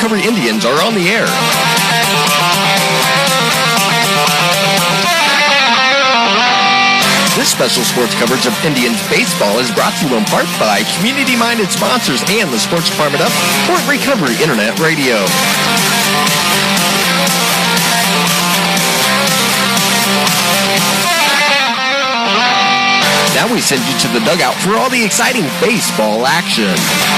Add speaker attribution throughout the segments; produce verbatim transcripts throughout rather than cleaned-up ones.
Speaker 1: Recovery Indians are on the air. This special sports coverage of Indians baseball is brought to you in part by community-minded sponsors and the sports department of Fort Recovery Internet Radio. Now we send you to the dugout for all the exciting baseball action.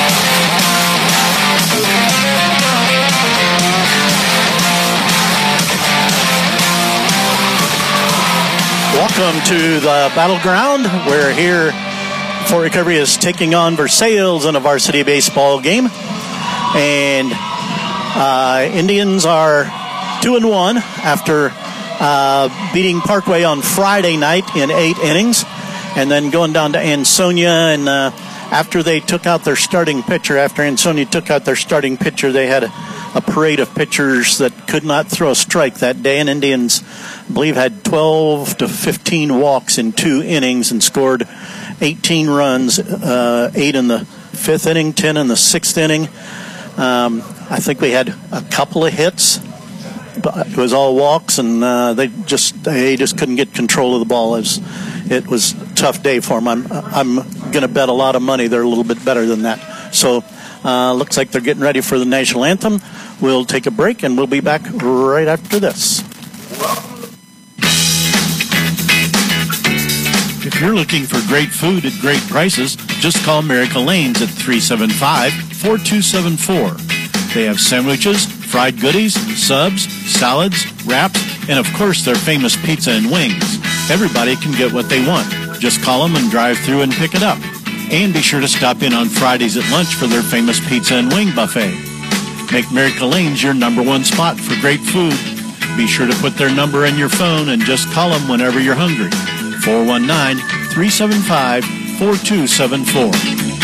Speaker 2: Welcome to the battleground. We're here. Fort Recovery is taking on Versailles in a varsity baseball game. And uh, Indians are two and one after uh, beating Parkway on Friday night in eight innings. And then going down to Ansonia, and uh, after they took out their starting pitcher, after Ansonia took out their starting pitcher, they had a, a parade of pitchers that could not throw a strike that day. And Indians, I believe, had twelve to fifteen walks in two innings and scored eighteen runs, uh, eight in the fifth inning, ten in the sixth inning. Um, I think we had a couple of hits, but it was all walks, and uh, they just they just couldn't get control of the ball. It was, it was a tough day for them. I'm I'm going to bet a lot of money they're a little bit better than that. So uh, looks like they're getting ready for the national anthem. We'll take a break, and we'll be back right after this. If you're looking for great food at great prices, just call Miracle Lanes at three seven five, four two seven four. They have sandwiches, fried goodies, subs, salads, wraps, and of course their famous pizza and wings. Everybody can get what they want. Just call them and drive through and pick it up. And be sure to stop in on Fridays at lunch for their famous pizza and wing buffet. Make Miracle Lanes your number one spot for great food. Be sure to put their number in your phone and just call them whenever you're hungry. four one nine, three seven five, four two seven four.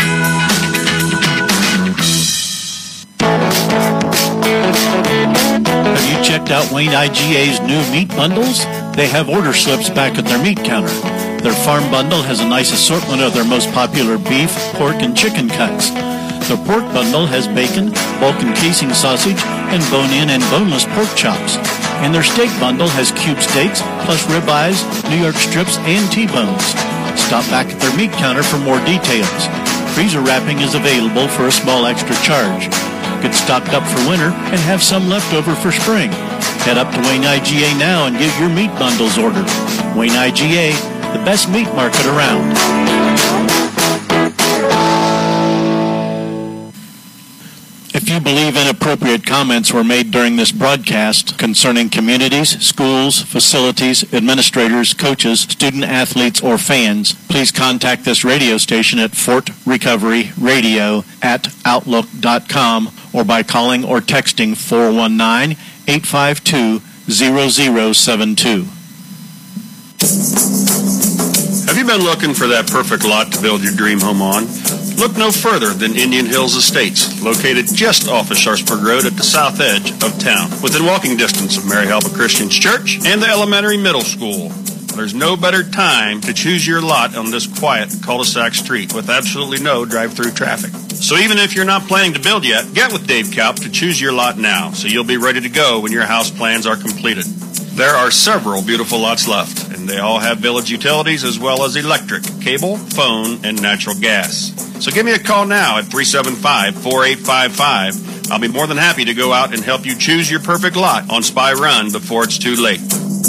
Speaker 2: Have you checked out Wayne I G A's new meat bundles? They have order slips back at their meat counter. Their farm bundle has a nice assortment of their most popular beef, pork, and chicken cuts. Their pork bundle has bacon, bulk and casing sausage, and bone-in and boneless pork chops. And their steak bundle has cube steaks, plus ribeyes, New York strips, and T-bones. Stop back at their meat counter for more details. Freezer wrapping is available for a small extra charge. Get stocked up for winter and have some left over for spring. Head up to Wayne I G A now and get your meat bundles ordered. Wayne I G A, the best meat market around. If you believe inappropriate comments were made during this broadcast concerning communities, schools, facilities, administrators, coaches, student athletes, or fans, please contact this radio station at Fort Recovery Radio at Outlook dot com or by calling or texting four one nine, eight five two, zero zero seven two.
Speaker 3: Have you been looking for that perfect lot to build your dream home on? Look no further than Indian Hills Estates, located just off of Sharpsburg Road at the south edge of town, within walking distance of Mary Helpa Christian Church and the elementary middle school. There's no better time to choose your lot on this quiet cul-de-sac street with absolutely no drive-through traffic. So even if you're not planning to build yet, get with Dave Kaup to choose your lot now, so you'll be ready to go when your house plans are completed. There are several beautiful lots left, and they all have village utilities as well as electric, cable, phone, and natural gas. So give me a call now at three seven five, four eight five five. I'll be more than happy to go out and help you choose your perfect lot on Spy Run before it's too late.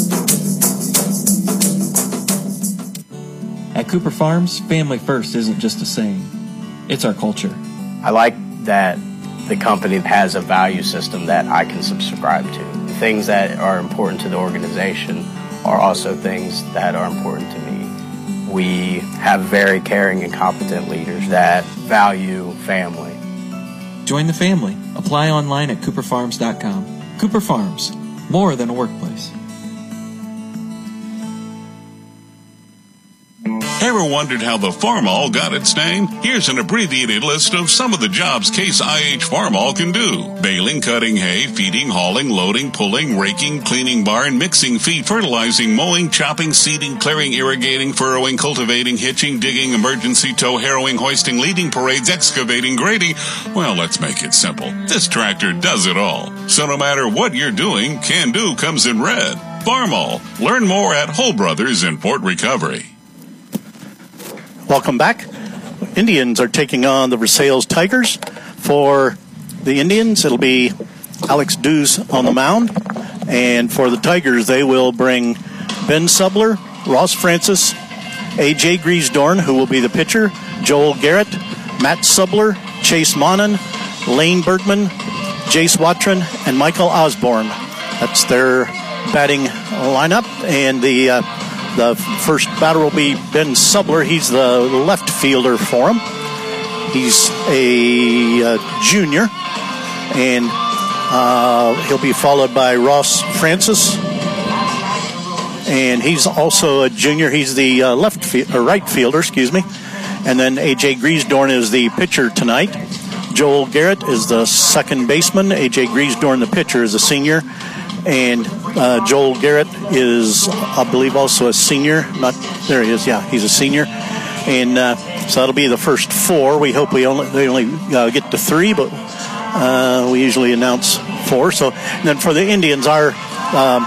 Speaker 4: At Cooper Farms, family first isn't just a saying. It's our culture.
Speaker 5: I like that the company has a value system that I can subscribe to. Things that are important to the organization are also things that are important to me. We have very caring and competent leaders that value family.
Speaker 4: Join the family. Apply online at cooper farms dot com. Cooper Farms, more than a workplace.
Speaker 6: Ever wondered how the Farmall got its name? Here's an abbreviated list of some of the jobs Case I H Farmall can do. Baling, cutting hay, feeding, hauling, loading, pulling, raking, cleaning barn, mixing feed, fertilizing, mowing, chopping, seeding, clearing, irrigating, furrowing, cultivating, hitching, digging, emergency tow, harrowing, hoisting, leading parades, excavating, grading. Well, let's make it simple. This tractor does it all. So no matter what you're doing, Can Do comes in red. Farmall. Learn more at Hull Brothers in Port Recovery.
Speaker 2: Welcome back. Indians are taking on the Versailles Tigers. For the Indians, it'll be Alex Dews on the mound. And for the Tigers, they will bring Ben Subler, Ross Francis, A J Griesdorn, who will be the pitcher, Joel Garrett, Matt Subler, Chase Monin, Lane Bergman, Jace Watron, and Michael Osborne. That's their batting lineup. And the uh, The first batter will be Ben Subler. He's the left fielder for him. He's a uh, junior, and uh, he'll be followed by Ross Francis, and he's also a junior. He's the uh, left fi- or right fielder, excuse me. And then A J Griesdorn is the pitcher tonight. Joel Garrett is the second baseman. A J Griesdorn, the pitcher, is a senior. And uh, Joel Garrett is, I believe, also a senior. Not there he is. Yeah, he's a senior. And uh, so that'll be the first four. We hope we only they only uh, get to three, but uh, we usually announce four. So and then for the Indians, our um,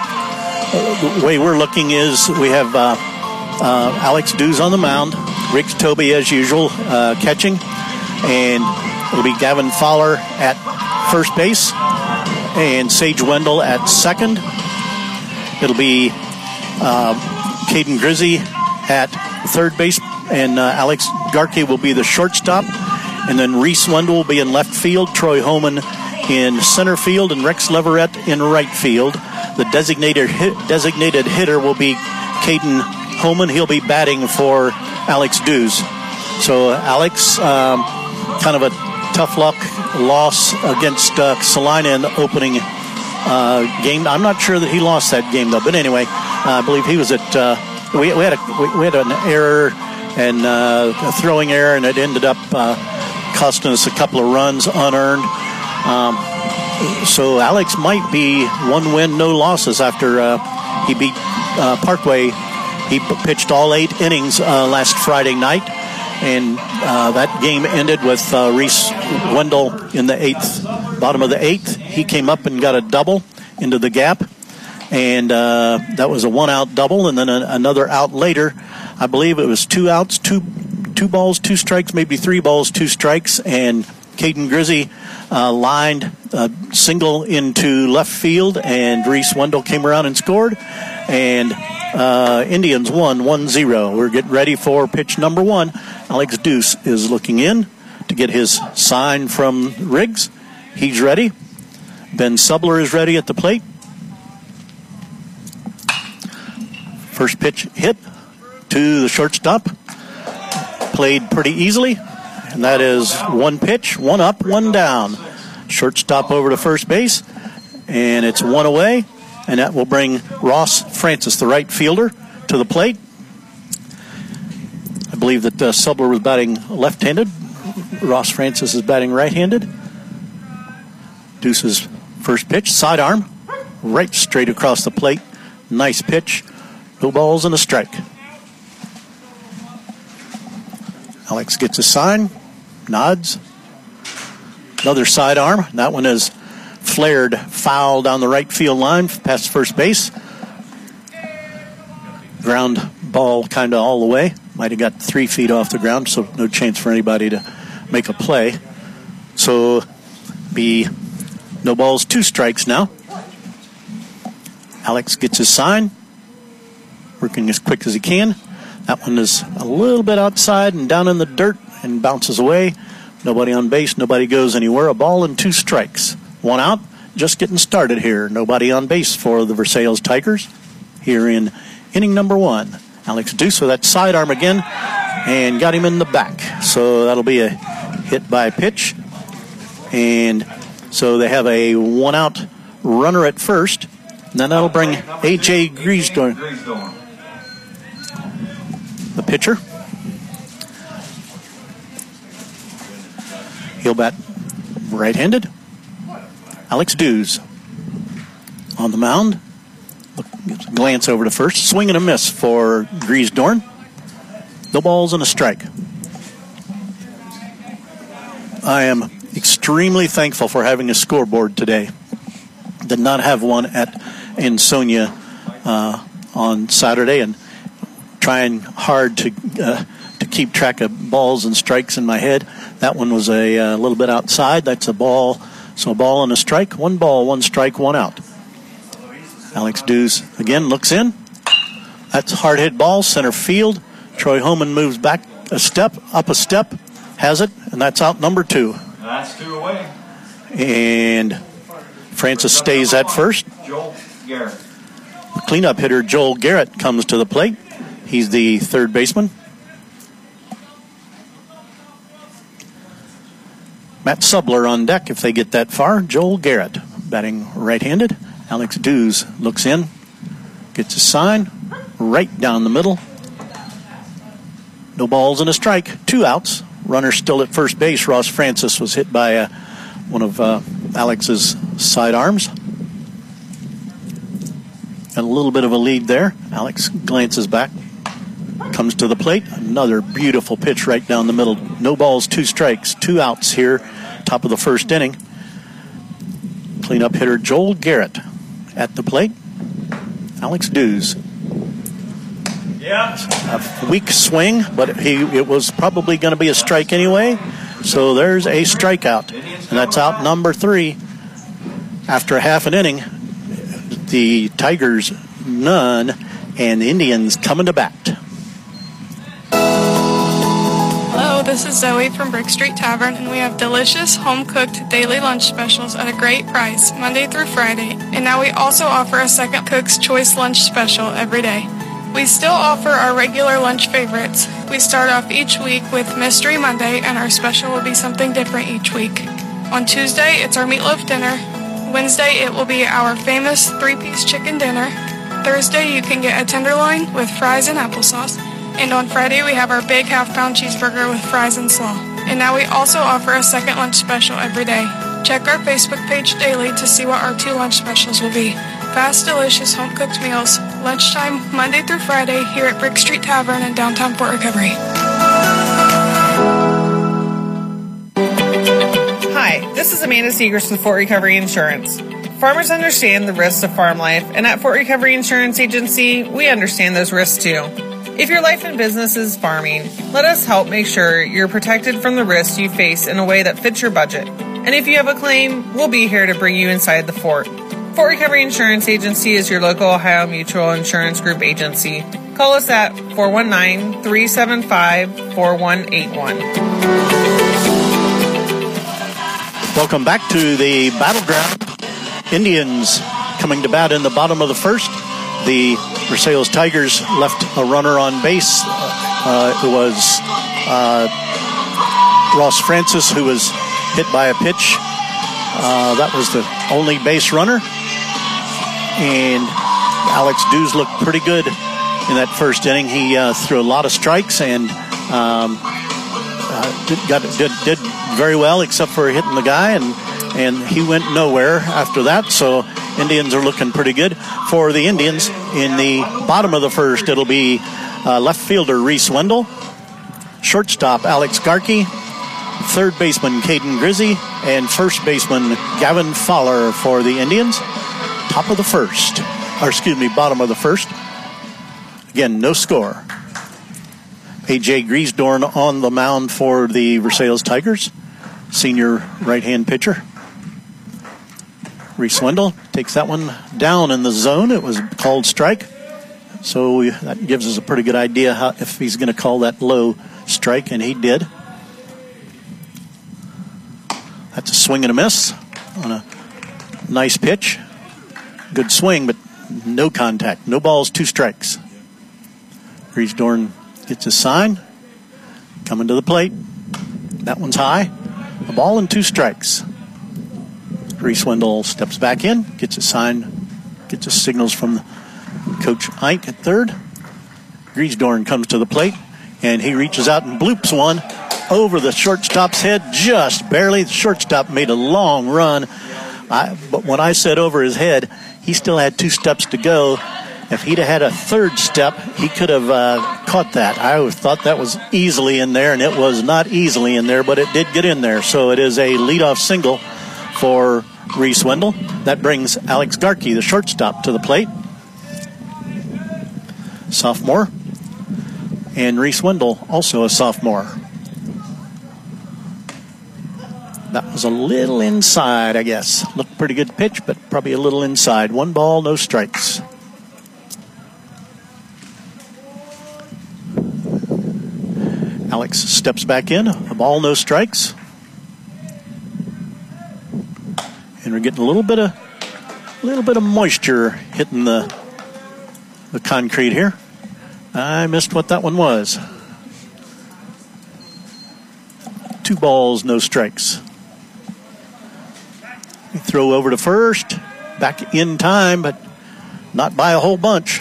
Speaker 2: the way we're looking is we have uh, uh, Alex Dews on the mound, Rick Toby as usual uh, catching, and it'll be Gavin Fowler at first base, and Sage Wendell at second. It'll be uh, Caden Grizzy at third base, and uh, Alex Garkey will be the shortstop. And then Reese Wendell will be in left field, Troy Homan in center field, and Rex Leverett in right field. The designated hit, designated hitter will be Caden Homan. He'll be batting for Alex Dews. So Alex, um, kind of a tough luck loss against uh, Salina in the opening uh, game. I'm not sure that he lost that game though, but anyway, uh, I believe he was at. Uh, we, we had a we, we had an error and uh, a throwing error, and it ended up uh, costing us a couple of runs unearned. Um, so Alex might be one win, no losses after uh, he beat uh, Parkway. He pitched all eight innings uh, last Friday night. And uh, that game ended with uh, Reese Wendell in the eighth, bottom of the eighth. He came up and got a double into the gap. And uh, that was a one-out double. And then a, another out later. I believe it was two outs, two two balls, two strikes, maybe three balls, two strikes. And Caden Grizzy uh, lined a single into left field. And Reese Wendell came around and scored. And uh, Indians won one zero. We're getting ready for pitch number one. Alex Dews is looking in to get his sign from Riggs. He's ready. Ben Subler is ready at the plate. First pitch hit to the shortstop. Played pretty easily. And that is one pitch, one up, one down. Shortstop over to first base. And it's one away. And that will bring Ross Francis, the right fielder, to the plate. I believe that uh, Subler was batting left-handed. Ross Francis is batting right-handed. Deuce's first pitch, sidearm, right straight across the plate. Nice pitch. No balls and a strike. Alex gets a sign, nods. Another sidearm. That one is flared foul down the right field line past first base. Ground ball kind of all the way. Might have got three feet off the ground, so no chance for anybody to make a play. So be no balls, two strikes now. Alex gets his sign, working as quick as he can. That one is a little bit outside and down in the dirt and bounces away. Nobody on base, nobody goes anywhere. A ball and two strikes. One out, just getting started here. Nobody on base for the Versailles Tigers here in inning number one. Alex Dews with that sidearm again and got him in the back. So that'll be a hit by pitch. And so they have a one-out runner at first. And then that'll bring A J Griesdorn, the pitcher. He'll bat right-handed. Alex Dews on the mound. Glance over to first. Swing and a miss for Griesdorn. No balls and a strike. I am extremely thankful for having a scoreboard today. Did not have one at Ansonia uh, on Saturday, and trying hard to uh, to keep track of balls and strikes in my head. That one was a, a little bit outside. That's a ball. So a ball and a strike. One ball, one strike, one out. Alex Dews again looks in. That's a hard hit ball, center field. Troy Homan moves back a step, up a step, has it, and that's out number two.
Speaker 7: That's two away.
Speaker 2: And Francis stays at first.
Speaker 7: Joel Garrett.
Speaker 2: The cleanup hitter Joel Garrett comes to the plate. He's the third baseman. Matt Subler on deck if they get that far. Joel Garrett batting right-handed. Alex Dews looks in, gets a sign, right down the middle. No balls and a strike. Two outs. Runner still at first base. Ross Francis was hit by uh, one of uh, Alex's sidearms. Got a little bit of a lead there. Alex glances back, comes to the plate. Another beautiful pitch right down the middle. No balls, two strikes, two outs here, top of the first inning. Cleanup hitter Joel Garrett at the plate. Alex Dews.
Speaker 7: Yeah.
Speaker 2: A weak swing, but he it was probably going to be a strike anyway. So there's a strikeout, and that's out number three. After half an inning, the Tigers none, and the Indians coming to bat.
Speaker 8: Hello, this is Zoe from Brick Street Tavern, and we have delicious home-cooked daily lunch specials at a great price, Monday through Friday. And now we also offer a second Cook's Choice lunch special every day. We still offer our regular lunch favorites. We start off each week with Mystery Monday, and our special will be something different each week. On Tuesday, it's our meatloaf dinner. Wednesday, it will be our famous three-piece chicken dinner. Thursday, you can get a tenderloin with fries and applesauce. And on Friday, we have our big half-pound cheeseburger with fries and slaw. And now we also offer a second lunch special every day. Check our Facebook page daily to see what our two lunch specials will be. Fast, delicious, home-cooked meals. Lunchtime, Monday through Friday, here at Brick Street Tavern in downtown Fort Recovery.
Speaker 9: Hi, this is Amanda Seegers with Fort Recovery Insurance. Farmers understand the risks of farm life, and at Fort Recovery Insurance Agency, we understand those risks too. If your life and business is farming, let us help make sure you're protected from the risks you face in a way that fits your budget. And if you have a claim, we'll be here to bring you inside the fort. Fort Recovery Insurance Agency is your local Ohio Mutual Insurance Group agency. Call us at four one nine, three seven five, four one eight one.
Speaker 2: Welcome back to the battleground. Indians coming to bat in the bottom of the first. The Versailles Tigers left a runner on base. Uh, it was uh, Ross Francis who was hit by a pitch. Uh, that was the only base runner. And Alex Dews looked pretty good in that first inning. He uh, threw a lot of strikes and um, uh, did, got, did, did very well except for hitting the guy. And, and he went nowhere after that. So Indians are looking pretty good. For the Indians, in the bottom of the first, it'll be uh, left fielder Reese Wendell, shortstop Alex Garkey, third baseman Caden Grizzy, and first baseman Gavin Fowler for the Indians. Top of the first, or excuse me, bottom of the first. Again, no score. A J Griesdorn on the mound for the Versailles Tigers, senior right-hand pitcher. Reese Wendell takes that one down in the zone. It was called strike. So we, that gives us a pretty good idea how, if he's going to call that low strike, and he did. That's a swing and a miss on a nice pitch. Good swing, but no contact. No balls, two strikes. Griesdorn gets a sign. Coming to the plate. That one's high. A ball and two strikes. Reese Wendell steps back in, gets a sign, gets his signals from Coach Ike at third. Griesdorn comes to the plate, and he reaches out and bloops one over the shortstop's head, just barely. The shortstop made a long run. I, but when I said over his head, he still had two steps to go. If he'd have had a third step, he could have uh, caught that. I thought that was easily in there, and it was not easily in there, but it did get in there. So it is a leadoff single for Reese Wendell. That brings Alex Garkey, the shortstop, to the plate. Sophomore. And Reese Wendell, also a sophomore. That was a little inside, I guess. Looked pretty good pitch, but probably a little inside. One ball, no strikes. Alex steps back in. A ball, no strikes. And we're getting a little bit of, a little bit of moisture hitting the, the concrete here. I missed what that one was. Two balls, no strikes. We throw over to first. Back in time, but not by a whole bunch.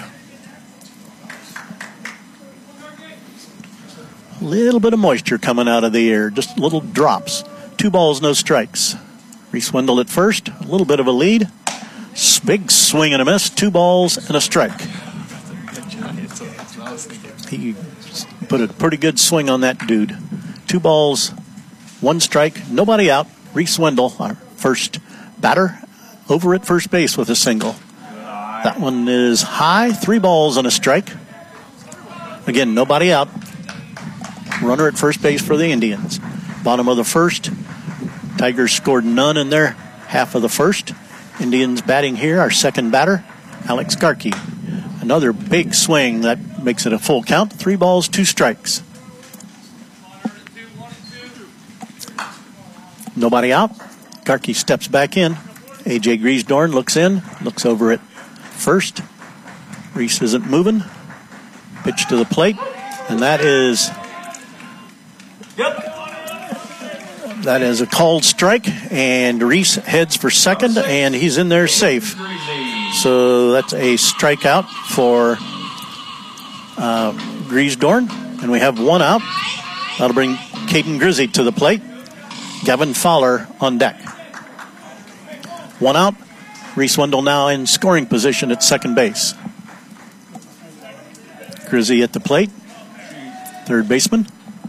Speaker 2: A little bit of moisture coming out of the air. Just little drops. Two balls, no strikes. Reese Wendell at first. A little bit of a lead. Big swing and a miss. Two balls and a strike. He put a pretty good swing on that dude. Two balls, one strike, nobody out. Reese Wendell, our first batter, over at first base with a single. That one is high. Three balls and a strike. Again, nobody out. Runner at first base for the Indians. Bottom of the first. Tigers scored none in their half of the first. Indians batting here. Our second batter, Alex Garkey. Another big swing that makes it a full count. Three balls, two strikes. Nobody out. Garkey steps back in. A J Griesdorn looks in, looks over at first. Reese isn't moving. Pitch to the plate, and that is that is a called strike, and Reese heads for second, and he's in there safe. So that's a strikeout for uh, Griesdorn, and we have one out. That'll bring Caden Grizzy to the plate. Gavin Fowler on deck. One out. Reese Wendell now in scoring position at second base. Grizzy at the plate. Third baseman.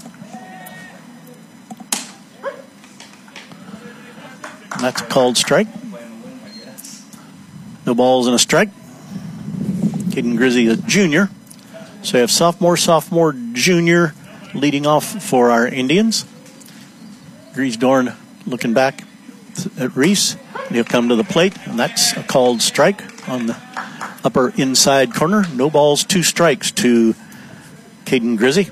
Speaker 2: And that's a called strike. No balls and a strike. Caden Grizzy, a junior. So you have sophomore, sophomore, junior leading off for our Indians. Griesdorn looking back at Reese. He'll come to the plate, and that's a called strike on the upper inside corner. No balls, two strikes to Caden Grizzy.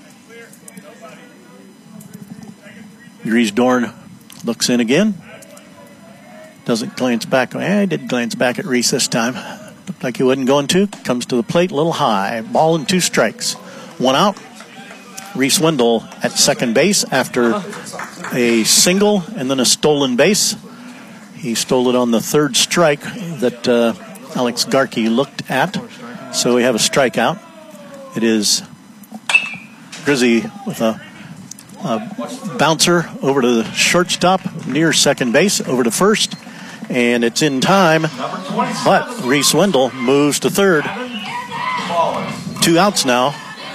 Speaker 2: Griesdorn looks in again. Doesn't glance back. Eh, I did glance back at Reese this time. Looked like he wasn't going to. Comes to the plate a little high. Ball and two strikes. One out. Reese Wendell at second base after a single and then a stolen base. He stole it on the third strike that uh, Alex Garkey looked at. So we have a strikeout. It is Grizzy with a, a bouncer over to the shortstop near second base, over to first. And it's in time. But Reese Wendell moves to third. Two outs now.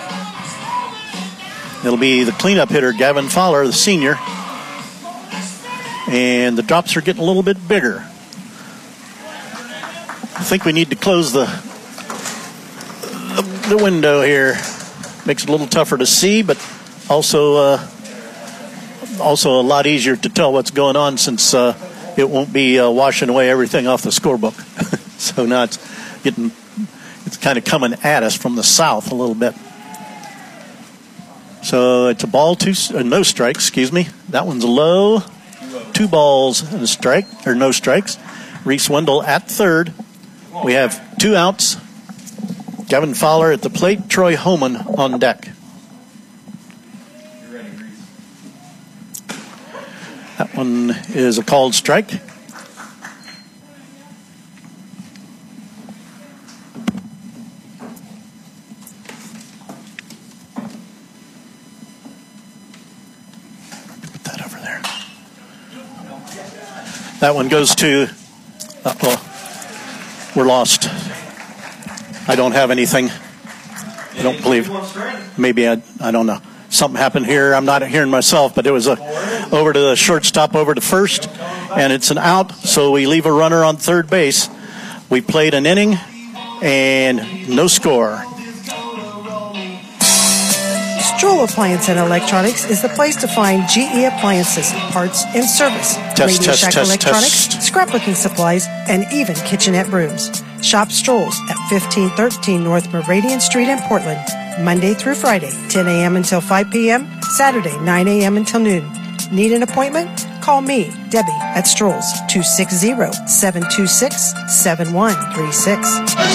Speaker 2: It'll be the cleanup hitter, Gavin Fowler, the senior. And the drops are getting a little bit bigger. I think we need to close the the window here. Makes it a little tougher to see, but also uh, also a lot easier to tell what's going on since uh, it won't be uh, washing away everything off the scorebook. So now it's getting it's kind of coming at us from the south a little bit. So it's a ball, two uh, no strikes. Excuse me. That one's low. Two balls and a strike, or no strikes. Reese Wendell at third. We have two outs. Gavin Fowler at the plate. Troy Homan on deck. That one is a called strike. That one goes to, uh-oh, we're lost. I don't have anything. I don't believe. Maybe I, I don't know. Something happened here. I'm not hearing myself, but it was a over to the shortstop, over to first, and it's an out. So we leave a runner on third base. We played an inning and no score.
Speaker 10: Stroll Appliance and Electronics is the place to find G E appliances, parts, and service.
Speaker 2: Test,
Speaker 10: Radio
Speaker 2: test,
Speaker 10: Shack
Speaker 2: test,
Speaker 10: Electronics,
Speaker 2: test.
Speaker 10: scrapbooking supplies, and even kitchenette brooms. Shop Strolls at fifteen thirteen North Meridian Street in Portland, Monday through Friday, ten a.m. until five p.m., Saturday, nine a.m. until noon. Need an appointment? Call me, Debbie, at Strolls, two six zero, seven two six, seven one three six.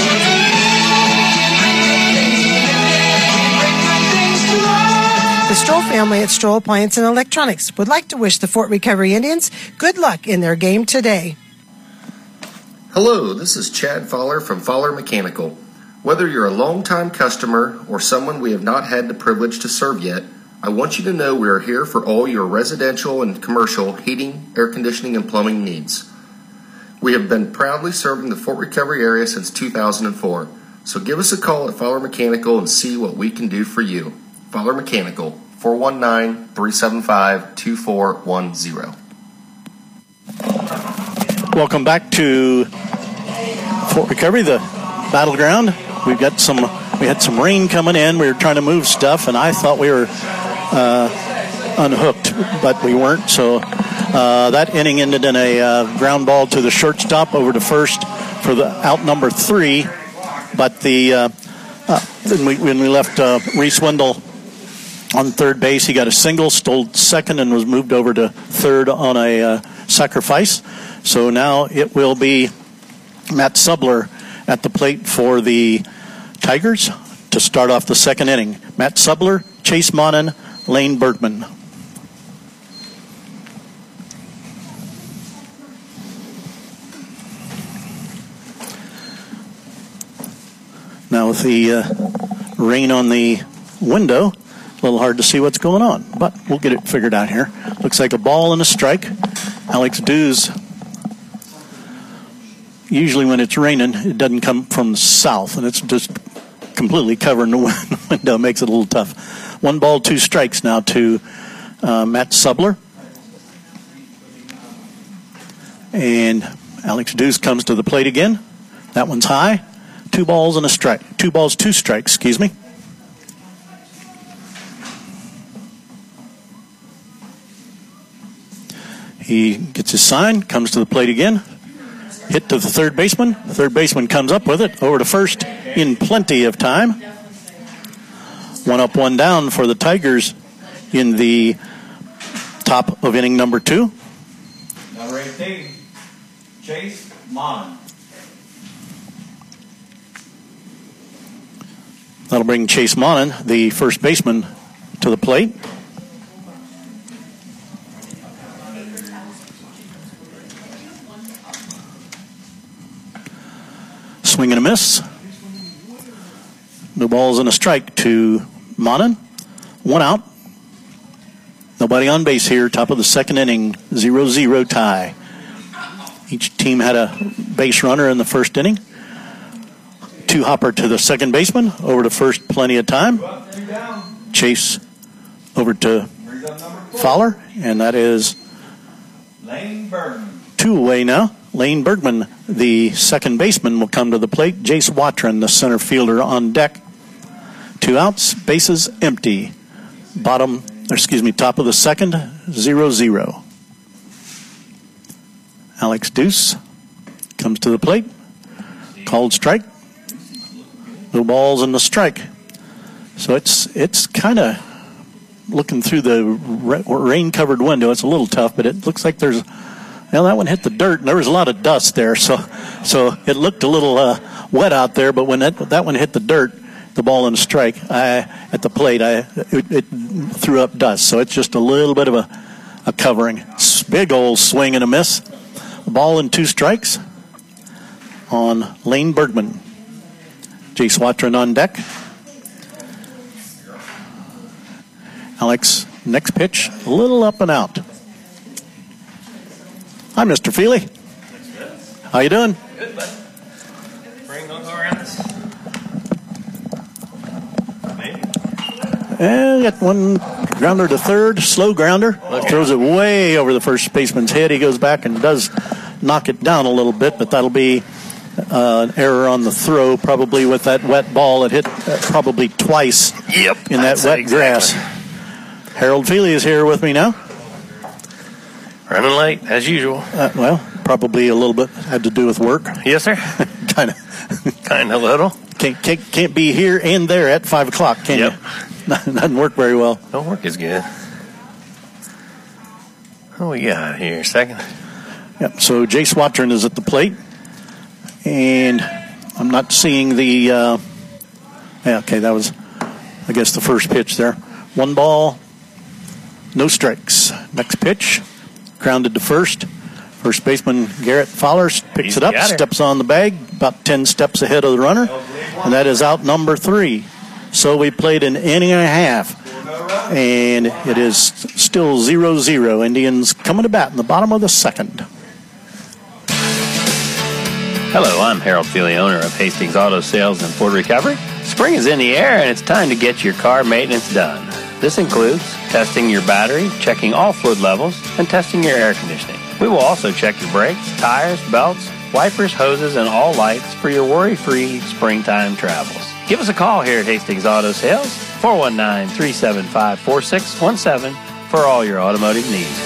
Speaker 10: The Stroll family at Stroll Appliance and Electronics would like to wish the Fort Recovery Indians good luck in their game today.
Speaker 1: Hello, this is Chad Fowler from Fowler Mechanical. Whether you're a longtime customer or someone we have not had the privilege to serve yet, I want you to know we are here for all your residential and commercial heating, air conditioning, and plumbing needs. We have been proudly serving the Fort Recovery area since two thousand four, so give us a call at Fowler Mechanical and see what we can do for you. Fowler Mechanical, four one nine, three seven five, two four one zero.
Speaker 2: Welcome back to Fort Recovery, the battleground. We've got some, we had some rain coming in. We were trying to move stuff, and I thought we were uh, unhooked, but we weren't. So uh, that inning ended in a uh, ground ball to the shortstop over to first for the out number three. But the uh, uh, when, we, when we left uh, Reese Wendell on third base, he got a single, stole second, and was moved over to third on a uh, sacrifice. So now it will be Matt Subler at the plate for the Tigers to start off the second inning. Matt Subler, Chase Monin, Lane Bergman. Now with the uh, rain on the window, a little hard to see what's going on, but we'll get it figured out here. Looks like a ball and a strike. Alex Dews, usually when it's raining, it doesn't come from the south, and it's just completely covering the window. Makes it a little tough. One ball, two strikes now to uh, Matt Subler. And Alex Dews comes to the plate again. That one's high. Two balls and a strike. Two balls, two strikes, excuse me. He gets his sign, comes to the plate again. Hit to the third baseman. Third baseman comes up with it over to first in plenty of time. One up, one down for the Tigers in the top of inning number two.
Speaker 7: Number eighteen, Chase Mon.
Speaker 2: That'll bring Chase Monin, the first baseman, to the plate. Swing and a miss. No balls and a strike to Monin. One out. Nobody on base here. Top of the second inning. zero zero tie. Each team had a base runner in the first inning. Two hopper to the second baseman. Over to first, plenty of time. Chase over to Fowler. And that is
Speaker 7: Lane Bergman.
Speaker 2: two away now. Lane Bergman, the second baseman, will come to the plate. Jace Watron, the center fielder, on deck. Two outs, bases empty. Bottom, or excuse me, top of the second, zero zero. Alex Dews comes to the plate. Called strike. No balls in the strike. So it's it's kind of looking through the rain-covered window. It's a little tough, but it looks like there's. Well, that one hit the dirt, and there was a lot of dust there, so so it looked a little uh, wet out there. But when that that one hit the dirt, the ball and a strike, I, at the plate, I it, it threw up dust. So it's just a little bit of a, a covering. Big old swing and a miss. A ball and two strikes on Lane Bergman. Jace Watron on deck. Alex, next pitch, a little up and out. Hi, Mister Feely. How you doing?
Speaker 11: Good, bud. Spring gonna go around this? Maybe.
Speaker 2: And got one grounder to third, slow grounder.
Speaker 11: Okay.
Speaker 2: Throws it way over the first baseman's head. He goes back and does knock it down a little bit, but that'll be uh, an error on the throw, probably with that wet ball. It hit uh, probably twice
Speaker 11: yep,
Speaker 2: in that wet
Speaker 11: exactly.
Speaker 2: grass. Harold Feely is here with me now.
Speaker 11: Running late, as usual.
Speaker 2: Uh, well, probably a little bit had to do with work.
Speaker 11: Yes, sir.
Speaker 2: kind of.
Speaker 11: kind of little.
Speaker 2: Can't, can't, can't be here and there at five o'clock, can
Speaker 11: yep.
Speaker 2: you? Doesn't work very well.
Speaker 11: Don't work as good. What we got here? Second?
Speaker 2: Yep, so Jace Watron is at the plate. And I'm not seeing the... Uh, yeah, okay, that was, I guess, the first pitch there. One ball, no strikes. Next pitch, grounded to first. First baseman Garrett Fowler picks
Speaker 11: He's
Speaker 2: it up,
Speaker 11: got it.
Speaker 2: steps on the bag, about ten steps ahead of the runner. And that is out number three. So we played an inning and a half. And it is still zero zero. Indians coming to bat in the bottom of the second.
Speaker 11: Hello, I'm Harold Feely, owner of Hastings Auto Sales and Ford Recovery. Spring is in the air and it's time to get your car maintenance done. This includes testing your battery, checking all fluid levels, and testing your air conditioning. We will also check your brakes, tires, belts, wipers, hoses, and all lights for your worry-free springtime travels. Give us a call here at Hastings Auto Sales, four one nine, three seven five, four six one seven for all your automotive needs.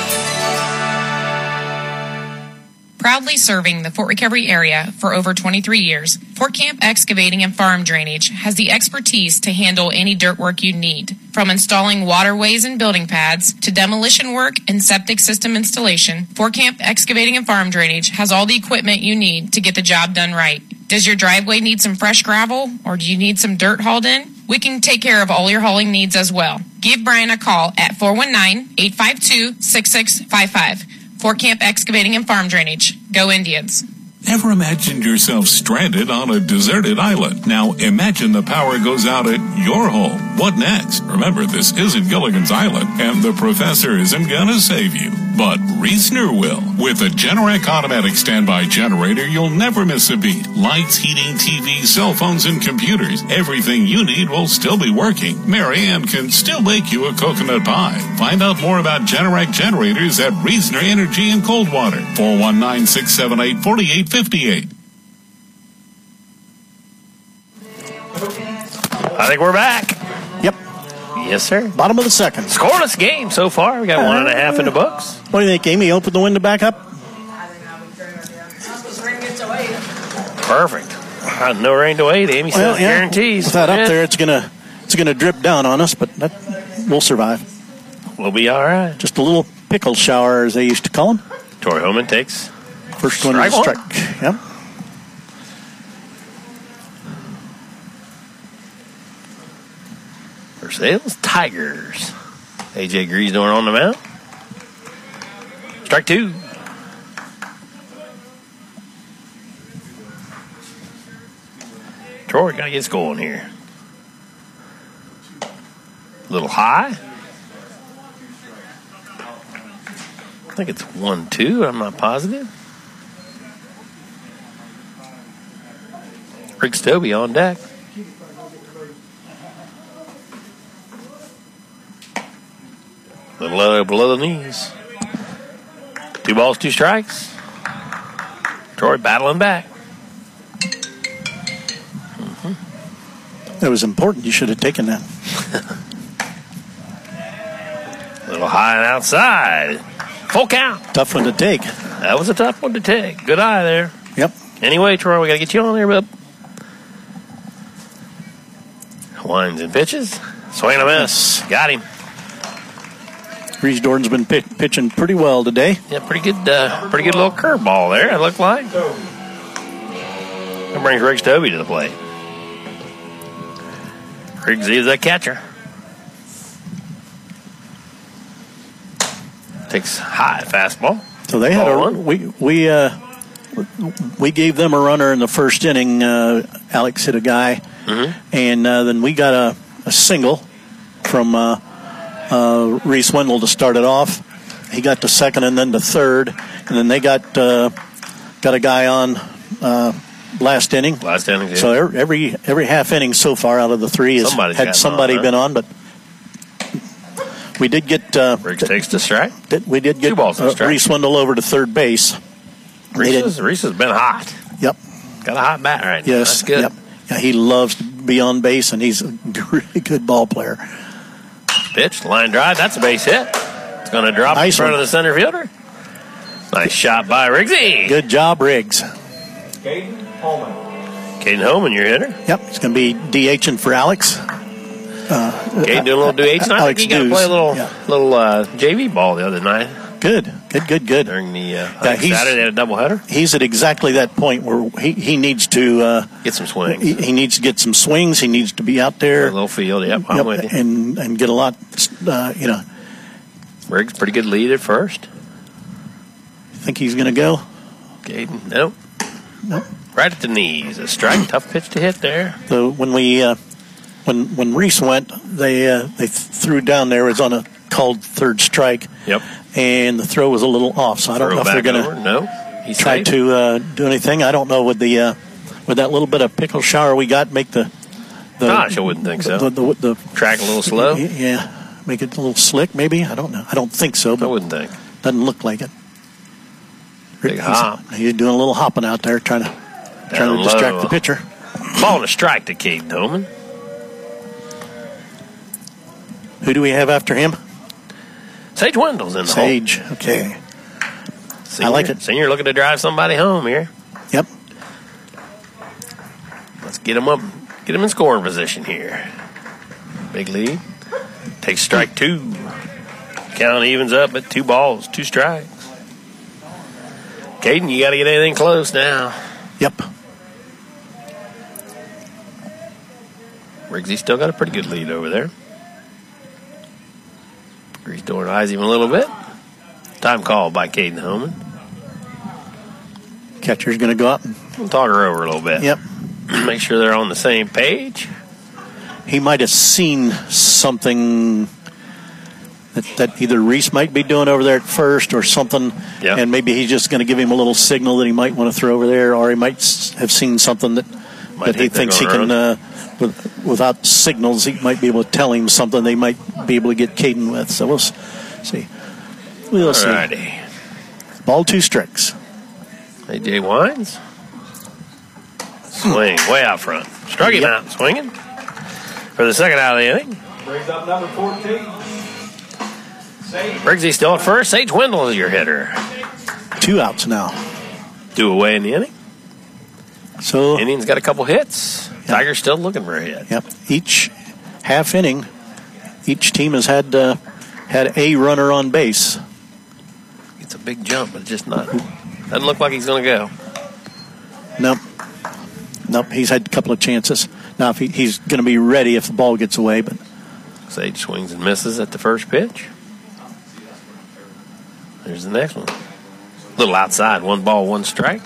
Speaker 12: Proudly serving the Fort Recovery area for over twenty-three years, Fort Camp Excavating and Farm Drainage has the expertise to handle any dirt work you need. From installing waterways and building pads to demolition work and septic system installation, Fort Camp Excavating and Farm Drainage has all the equipment you need to get the job done right. Does your driveway need some fresh gravel, or do you need some dirt hauled in? We can take care of all your hauling needs as well. Give Brian a call at four one nine, eight five two, six six five five. Fort Camp Excavating and Farm Drainage. Go Indians.
Speaker 6: Ever imagined yourself stranded on a deserted island? Now imagine the power goes out at your home. What next? Remember, this isn't Gilligan's Island, and the professor isn't gonna save you. But Reesner will. With a Generac automatic standby generator, you'll never miss a beat. Lights, heating, T V, cell phones, and computers. Everything you need will still be working. Mary Ann can still make you a coconut pie. Find out more about Generac generators at Reesner Energy in Coldwater. four one nine, six seven eight, four eight five eight.
Speaker 11: I think we're back.
Speaker 2: Yep.
Speaker 11: Yes, sir.
Speaker 2: Bottom of the second.
Speaker 11: Scoreless game so far. We got one and a half in the books.
Speaker 2: What do you think, Amy? Open the window back up?
Speaker 11: Perfect. Uh, no rain to wait. Amy says
Speaker 2: Well, yeah,
Speaker 11: guarantees.
Speaker 2: with that up
Speaker 11: Yeah.
Speaker 2: there, it's gonna it's gonna drip down on us, but that, we'll survive.
Speaker 11: We'll be all right.
Speaker 2: Just a little pickle shower, as they used to call them.
Speaker 11: Tori Holman takes
Speaker 2: First one
Speaker 11: strike
Speaker 2: to
Speaker 11: one.
Speaker 2: strike. Yep.
Speaker 11: For sales, Tigers. A J Greasdorn on the mound. Strike two. Troy, gotta get this going here. A little high. I think it's one two. I'm not positive. Rick Stobie on deck. A little low below the knees. Two balls, two strikes. Troy battling back.
Speaker 2: Mm-hmm. That was important. You should have taken that.
Speaker 11: A little high and outside. Full count.
Speaker 2: Tough one to take.
Speaker 11: That was a tough one to take. Good eye there.
Speaker 2: Yep.
Speaker 11: Anyway, Troy, we got to get you on there, bub. Winds and pitches. Swing and a miss. Got him.
Speaker 2: Reese Dorton's been pit- pitching pretty well today.
Speaker 11: Yeah, pretty good, uh, pretty good little curveball there, it looked like. That brings Rick Stobie to the plate. Riggs is that catcher. Takes high fastball.
Speaker 2: So they had
Speaker 11: Ball
Speaker 2: a we we uh, we gave them a runner in the first inning. Uh, Alex hit a guy,
Speaker 11: mm-hmm.
Speaker 2: and uh, then we got a, a single from uh, uh, Reese Wendell to start it off. He got to second and then to third. and then they got uh, got a guy on uh, last inning.
Speaker 11: Last inning, yeah.
Speaker 2: So every every half inning so far out of the three has
Speaker 11: Somebody's
Speaker 2: had somebody
Speaker 11: on, huh?
Speaker 2: been on, but we did get uh,
Speaker 11: Riggs takes the strike.
Speaker 2: Did, we did get
Speaker 11: Two balls and a
Speaker 2: uh,
Speaker 11: strike.
Speaker 2: Reese Wendell over to third base.
Speaker 11: Reese, is, Reese has been hot.
Speaker 2: Yep.
Speaker 11: Got a hot bat right now.
Speaker 2: Yes.
Speaker 11: That's good.
Speaker 2: Yep. Yeah, he loves to be on base, and he's a really good ball player.
Speaker 11: Pitch, line drive. That's a base hit. It's going to drop
Speaker 2: Nice
Speaker 11: in front
Speaker 2: one.
Speaker 11: of the center fielder. Nice shot by Riggsy.
Speaker 2: Good job, Riggs.
Speaker 7: Caden Holman.
Speaker 11: Caden Holman, your hitter.
Speaker 2: Yep, it's going to be DHing for Alex. Uh,
Speaker 11: Caden doing a little D H. And I
Speaker 2: Alex
Speaker 11: think he got to
Speaker 2: Dews.
Speaker 11: play a little,
Speaker 2: Yeah.
Speaker 11: little uh, J V ball the other night
Speaker 2: Good, good, good, good.
Speaker 11: during the uh, I
Speaker 2: Yeah,
Speaker 11: think
Speaker 2: he's-
Speaker 11: Saturday. They had a doubleheader.
Speaker 2: He's at exactly that point where he, he needs to uh,
Speaker 11: Get some swings.
Speaker 2: he, he needs to get some swings. He needs to be out there.
Speaker 11: A little field. Yep, I'm
Speaker 2: Yep,
Speaker 11: with you.
Speaker 2: and and get a lot. Uh, you know,
Speaker 11: Riggs, pretty good lead at first.
Speaker 2: think he's going to go.
Speaker 11: Caden, nope.
Speaker 2: Nope.
Speaker 11: Right at the knees. A strike. Tough pitch to hit there.
Speaker 2: So when we uh, when when Reese went, they uh, they threw down there. It was on a called third strike.
Speaker 11: Yep.
Speaker 2: And the throw was a little off. So I don't
Speaker 11: Throw
Speaker 2: know if they're
Speaker 11: back
Speaker 2: going
Speaker 11: over.
Speaker 2: to
Speaker 11: No. He's
Speaker 2: try
Speaker 11: safe.
Speaker 2: to uh, do anything. I don't know with the uh, with that little bit of pickle shower we got, make the the
Speaker 11: Gosh, I wouldn't think so.
Speaker 2: The, the, the,
Speaker 11: Track a little slow.
Speaker 2: Yeah, make it a little slick. Maybe I don't know. I don't think so. But
Speaker 11: I wouldn't think.
Speaker 2: Doesn't look like it.
Speaker 11: Big
Speaker 2: he's,
Speaker 11: hop.
Speaker 2: He's doing a little hopping out there, trying to trying
Speaker 11: Down
Speaker 2: to distract
Speaker 11: low.
Speaker 2: the pitcher.
Speaker 11: Ball and a strike to Caden Holman.
Speaker 2: Who do we have after him?
Speaker 11: Sage Wendell's in the
Speaker 2: Sage. Okay.
Speaker 11: hole. Senior,
Speaker 2: I like it.
Speaker 11: Senior looking to drive somebody home here.
Speaker 2: Yep.
Speaker 11: Let's get him up. Get him in scoring position here. Big lead. Takes strike two. Count evens up at two balls, two strikes. Caden, you got to get anything close now.
Speaker 2: Yep.
Speaker 11: Riggsy still got a pretty good lead over there. Grease door eyes him a little bit. Time call by Caden Holman.
Speaker 2: Catcher's going to go up.
Speaker 11: We'll talk her over a little bit.
Speaker 2: Yep.
Speaker 11: Make sure they're on the same page.
Speaker 2: He might have seen something that, that either Reese might be doing over there at first or something,
Speaker 11: Yep.
Speaker 2: and maybe he's just going to give him a little signal that he might want to throw over there, or he might s- have seen something that
Speaker 11: Might
Speaker 2: that he
Speaker 11: think they're
Speaker 2: thinks he
Speaker 11: going
Speaker 2: can, uh, with, without signals, he might be able to tell him something they might be able to get Caden with. So we'll s- see. We'll see.
Speaker 11: Alrighty.
Speaker 2: Ball two strikes.
Speaker 11: A J Wines. Swing way out front. Struck him
Speaker 2: Yep.
Speaker 11: out swinging for the second out of the inning.
Speaker 7: Brings up number fourteen. Sage.
Speaker 11: Riggsy still at first. Sage Wendell is your hitter.
Speaker 2: Two outs now.
Speaker 11: Two away in the inning.
Speaker 2: So
Speaker 11: Indians got a couple hits. Tiger's still looking for a hit.
Speaker 2: Yep. Each half inning, each team has had uh, had a runner on base.
Speaker 11: It's a big jump, but it's just not. Doesn't look like he's going to go.
Speaker 2: Nope. Nope. He's had a couple of chances. Now, if he, he's going to be ready if the ball gets away, but
Speaker 11: Sage swings and misses at the first pitch. There's the next one. A little outside. One ball, one strike.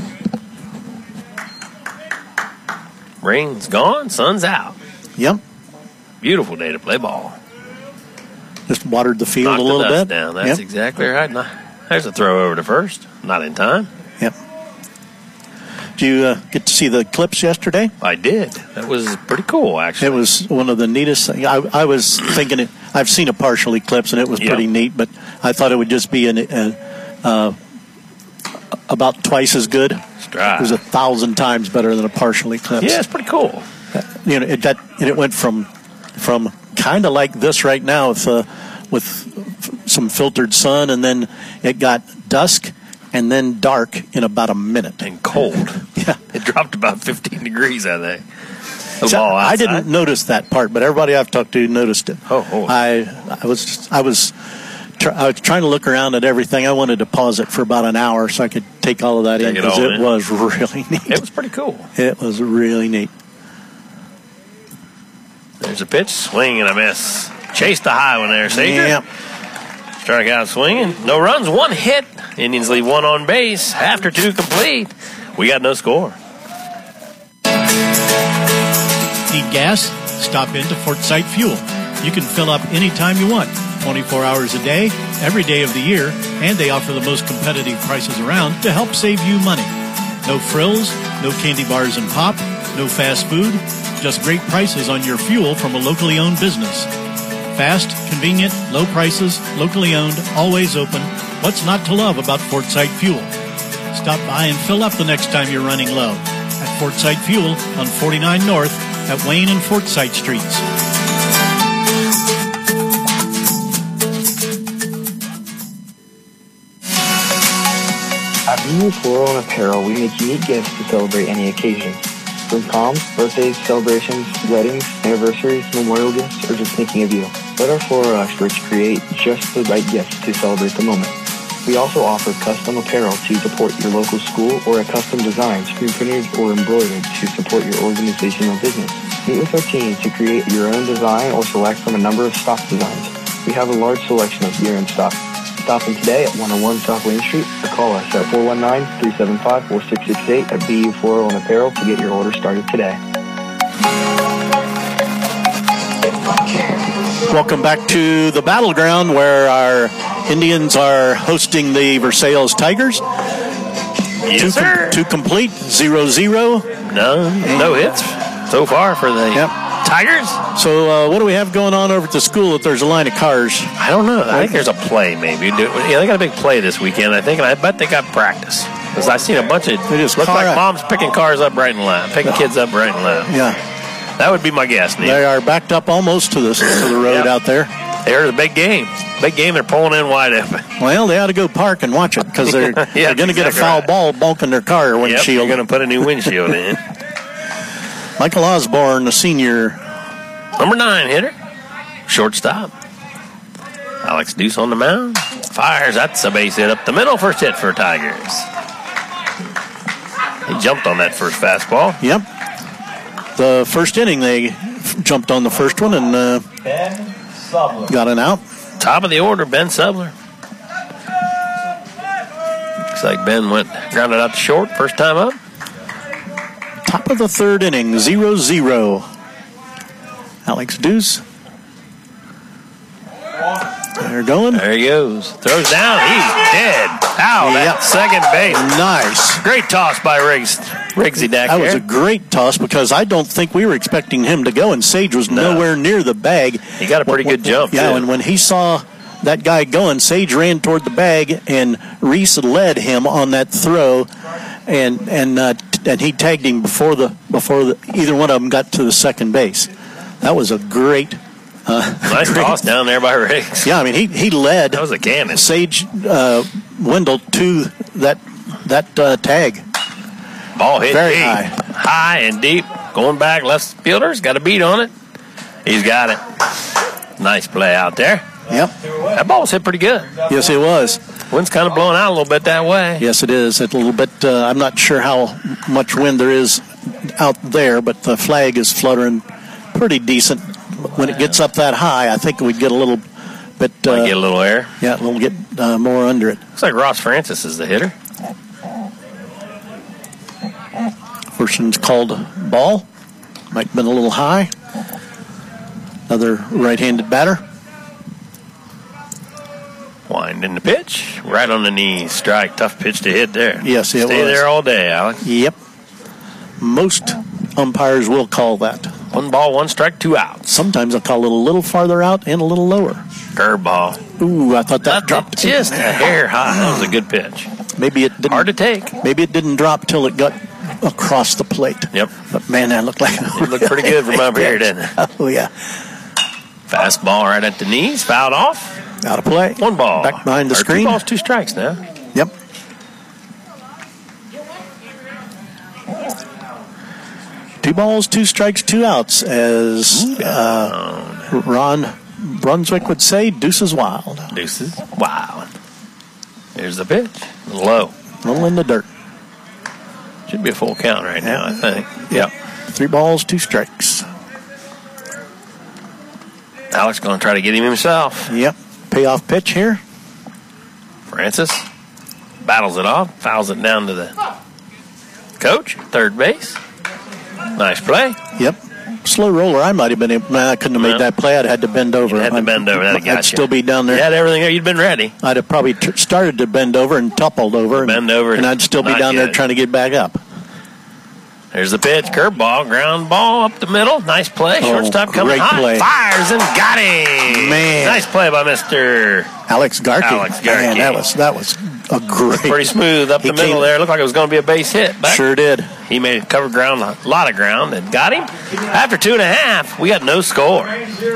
Speaker 11: Rain's gone. Sun's out.
Speaker 2: yep,
Speaker 11: Beautiful day to play ball.
Speaker 2: just watered the field
Speaker 11: Knocked
Speaker 2: a little
Speaker 11: the dust
Speaker 2: bit.
Speaker 11: down. That's
Speaker 2: yep.
Speaker 11: exactly right. Now, there's a throw over to first. Not in time.
Speaker 2: Yep. Did you uh, get to see the clips yesterday?
Speaker 11: I did. That was pretty cool, actually.
Speaker 2: It was one of the neatest things. I, I was thinking it. I've seen a partial eclipse, and it was
Speaker 11: Yeah.
Speaker 2: pretty neat. But I thought it would just be an, uh, uh, about twice as good.
Speaker 11: right.
Speaker 2: It was a thousand times better than a partial eclipse.
Speaker 11: Yeah, it's pretty cool.
Speaker 2: You know, it, that and it went from from kind of like this right now with uh, with f- some filtered sun, and then it got dusk and then dark in about a minute.
Speaker 11: And cold.
Speaker 2: Yeah,
Speaker 11: It dropped about fifteen degrees, I think. The
Speaker 2: So
Speaker 11: ball
Speaker 2: I
Speaker 11: outside.
Speaker 2: didn't notice that part, but everybody I've talked to noticed it.
Speaker 11: Oh, oh.
Speaker 2: I I was I was tr- I was trying to look around at everything. I wanted to pause it for about an hour so I could take all of that
Speaker 11: Take
Speaker 2: in
Speaker 11: it
Speaker 2: because
Speaker 11: all
Speaker 2: it
Speaker 11: in.
Speaker 2: was really neat.
Speaker 11: It was pretty cool.
Speaker 2: It was really neat.
Speaker 11: There's a pitch, swing and a miss. Chase the high one there, Sager.
Speaker 2: Yep.
Speaker 11: Strike out swinging. No runs, one hit. Indians leave one on base. After two complete, we got no score.
Speaker 2: Need gas? Stop into Fort Sight Fuel. You can fill up anytime you want. twenty-four hours a day, every day of the year, and they offer the most competitive prices around to help save you money. No frills, no candy bars and pop, no fast food, just great prices on your fuel from a locally owned business. Fast, convenient, low prices, locally owned, always open. What's not to love about Fort Sight Fuel? Stop by and fill up the next time you're running low at Fort Sight Fuel on forty-nine North at Wayne and Fort Sight Streets.
Speaker 13: At B U Floral and Apparel, we make unique gifts to celebrate any occasion. From proms, birthdays, celebrations, weddings, anniversaries, memorial gifts, or just thinking of you. Let our floral experts create just the right gifts to celebrate the moment. We also offer custom apparel to support your local school or a custom design, screen printed or embroidered to support your organization or business. Meet with our team to create your own design or select from a number of stock designs. We have a large selection of gear in stock. Stop in today at one oh one South Wayne Street or call us at four one nine, three seven five, four six six eight at B U Floral and Apparel to get your order started today.
Speaker 2: Welcome back to the battleground where our Indians are hosting the Versailles Tigers.
Speaker 11: Yes,
Speaker 2: two,
Speaker 11: sir.
Speaker 2: Com- two complete, zero zero.
Speaker 11: No, no hits so far for the
Speaker 2: yep.
Speaker 11: Tigers.
Speaker 2: So uh, what do we have going on over at the school if there's a line of cars?
Speaker 11: I don't know. I think there's a play maybe. Yeah, they got a big play this weekend, I think, and I bet they got practice. Because I've seen a bunch of, it just look like up. Moms picking cars up right and left, picking kids up right and left.
Speaker 2: Yeah.
Speaker 11: That would be my guess, Neil.
Speaker 2: They are backed up almost to the, to the road yep. out there.
Speaker 11: There's a big game. Big game. They're pulling in wide open.
Speaker 2: Well, they ought to go park and watch it because they're, yeah, they're going to exactly get a foul right. ball bulking their car windshield.
Speaker 11: Yep, they're going to put a new windshield in.
Speaker 2: Michael Osborne, the senior.
Speaker 11: Number nine hitter. Shortstop. Alex Deuce on the mound. Fires. That's a base hit up the middle. First hit for Tigers. He jumped on that first fastball.
Speaker 2: Yep. The first inning, they jumped on the first one and uh, got an out.
Speaker 11: Top of the order, Ben Subler. Looks like Ben went grounded out to short first time up.
Speaker 2: Top of the third inning, zero zero. Alex Deuce. They're going.
Speaker 11: There he goes. Throws down. He's dead. Ow, yep. That second base.
Speaker 2: Nice.
Speaker 11: Great toss by Riggs. Riggsy Dak.
Speaker 2: That was a great toss because I don't think we were expecting him to go, and Sage was no. nowhere near the bag.
Speaker 11: He got a pretty
Speaker 2: when,
Speaker 11: good jump,
Speaker 2: Yeah,
Speaker 11: too.
Speaker 2: And when he saw that guy going, Sage ran toward the bag, and Reese led him on that throw, and and uh, and he tagged him before the before the, either one of them got to the second base. That was a great. Uh,
Speaker 11: nice
Speaker 2: great,
Speaker 11: toss down there by Riggs.
Speaker 2: Yeah, I mean he he led.
Speaker 11: That was a cannon.
Speaker 2: Sage uh, Wendell to that that uh, tag.
Speaker 11: Ball hit
Speaker 2: very
Speaker 11: deep.
Speaker 2: high,
Speaker 11: high and deep. Going back, left fielder's got a beat on it. He's got it. Nice play out there.
Speaker 2: Yep.
Speaker 11: That ball was hit pretty good.
Speaker 2: Yes, it was.
Speaker 11: Wind's kind of blowing out a little bit that way.
Speaker 2: Yes, it is. It's a little bit. Uh, I'm not sure how much wind there is out there, but the flag is fluttering pretty decent. When it gets up that high, I think we get a little bit. Uh,
Speaker 11: Might get a little air.
Speaker 2: Yeah, we'll get uh, more under it.
Speaker 11: Looks like Ross Francis is the hitter.
Speaker 2: First one's called ball. Might have been a little high. Another right-handed batter.
Speaker 11: Winding the pitch. Right on the knee. Strike. Tough pitch to hit there.
Speaker 2: Yes, it
Speaker 11: Stay
Speaker 2: was.
Speaker 11: there all day, Alex.
Speaker 2: Yep. Most umpires will call that.
Speaker 11: One ball, one strike, two outs.
Speaker 2: Sometimes they'll call it a little farther out and a little lower.
Speaker 11: Curveball.
Speaker 2: Ooh, I thought that
Speaker 11: Left
Speaker 2: dropped.
Speaker 11: Just a hair high. That was a good pitch.
Speaker 2: Maybe it didn't.
Speaker 11: Hard to take.
Speaker 2: Maybe it didn't drop till it got across the plate.
Speaker 11: Yep.
Speaker 2: But man, that looked like
Speaker 11: it looked pretty good from up here, didn't it?
Speaker 2: Oh yeah.
Speaker 11: Fastball right at the knees, fouled off.
Speaker 2: Out of play.
Speaker 11: One ball.
Speaker 2: Back behind the
Speaker 11: or
Speaker 2: screen.
Speaker 11: Two balls, two strikes now.
Speaker 2: Yep. Two balls, two strikes, two outs, as uh, Ron Brunswick would say, deuces wild.
Speaker 11: Deuces wild. Here's the pitch. A little low.
Speaker 2: A little in the dirt.
Speaker 11: Should be a full count right now, I think.
Speaker 2: Yep. Three balls, two strikes.
Speaker 11: Alex going to try to get him himself.
Speaker 2: Yep. Payoff pitch here.
Speaker 11: Francis battles it off, fouls it down to the coach, third base. Nice play.
Speaker 2: Yep. slow roller, I might have been able, man, I couldn't have made
Speaker 11: No.
Speaker 2: that play. I'd had to bend over.
Speaker 11: You had to bend over. That'd
Speaker 2: I'd
Speaker 11: got you.
Speaker 2: still be down there.
Speaker 11: You had everything there. You'd been ready.
Speaker 2: I'd have probably t- started to bend over and toppled over. And,
Speaker 11: Bend over.
Speaker 2: And I'd still be
Speaker 11: Not
Speaker 2: down there
Speaker 11: yet.
Speaker 2: trying to get back up.
Speaker 11: There's the pitch. Curveball. Ground ball up the middle. Nice play.
Speaker 2: Oh,
Speaker 11: Shortstop coming
Speaker 2: great
Speaker 11: hot.
Speaker 2: play.
Speaker 11: Fires and got him.
Speaker 2: Man.
Speaker 11: Nice play by Mister
Speaker 2: Alex Garkey.
Speaker 11: Alex Garkey.
Speaker 2: Man, that was, that was a great.
Speaker 11: Pretty smooth up
Speaker 2: He
Speaker 11: the middle
Speaker 2: came-
Speaker 11: there. Looked like it was going to be a base hit. But
Speaker 2: Sure did.
Speaker 11: he made cover ground, a lot of ground, and got him. After two and a half, we got no score.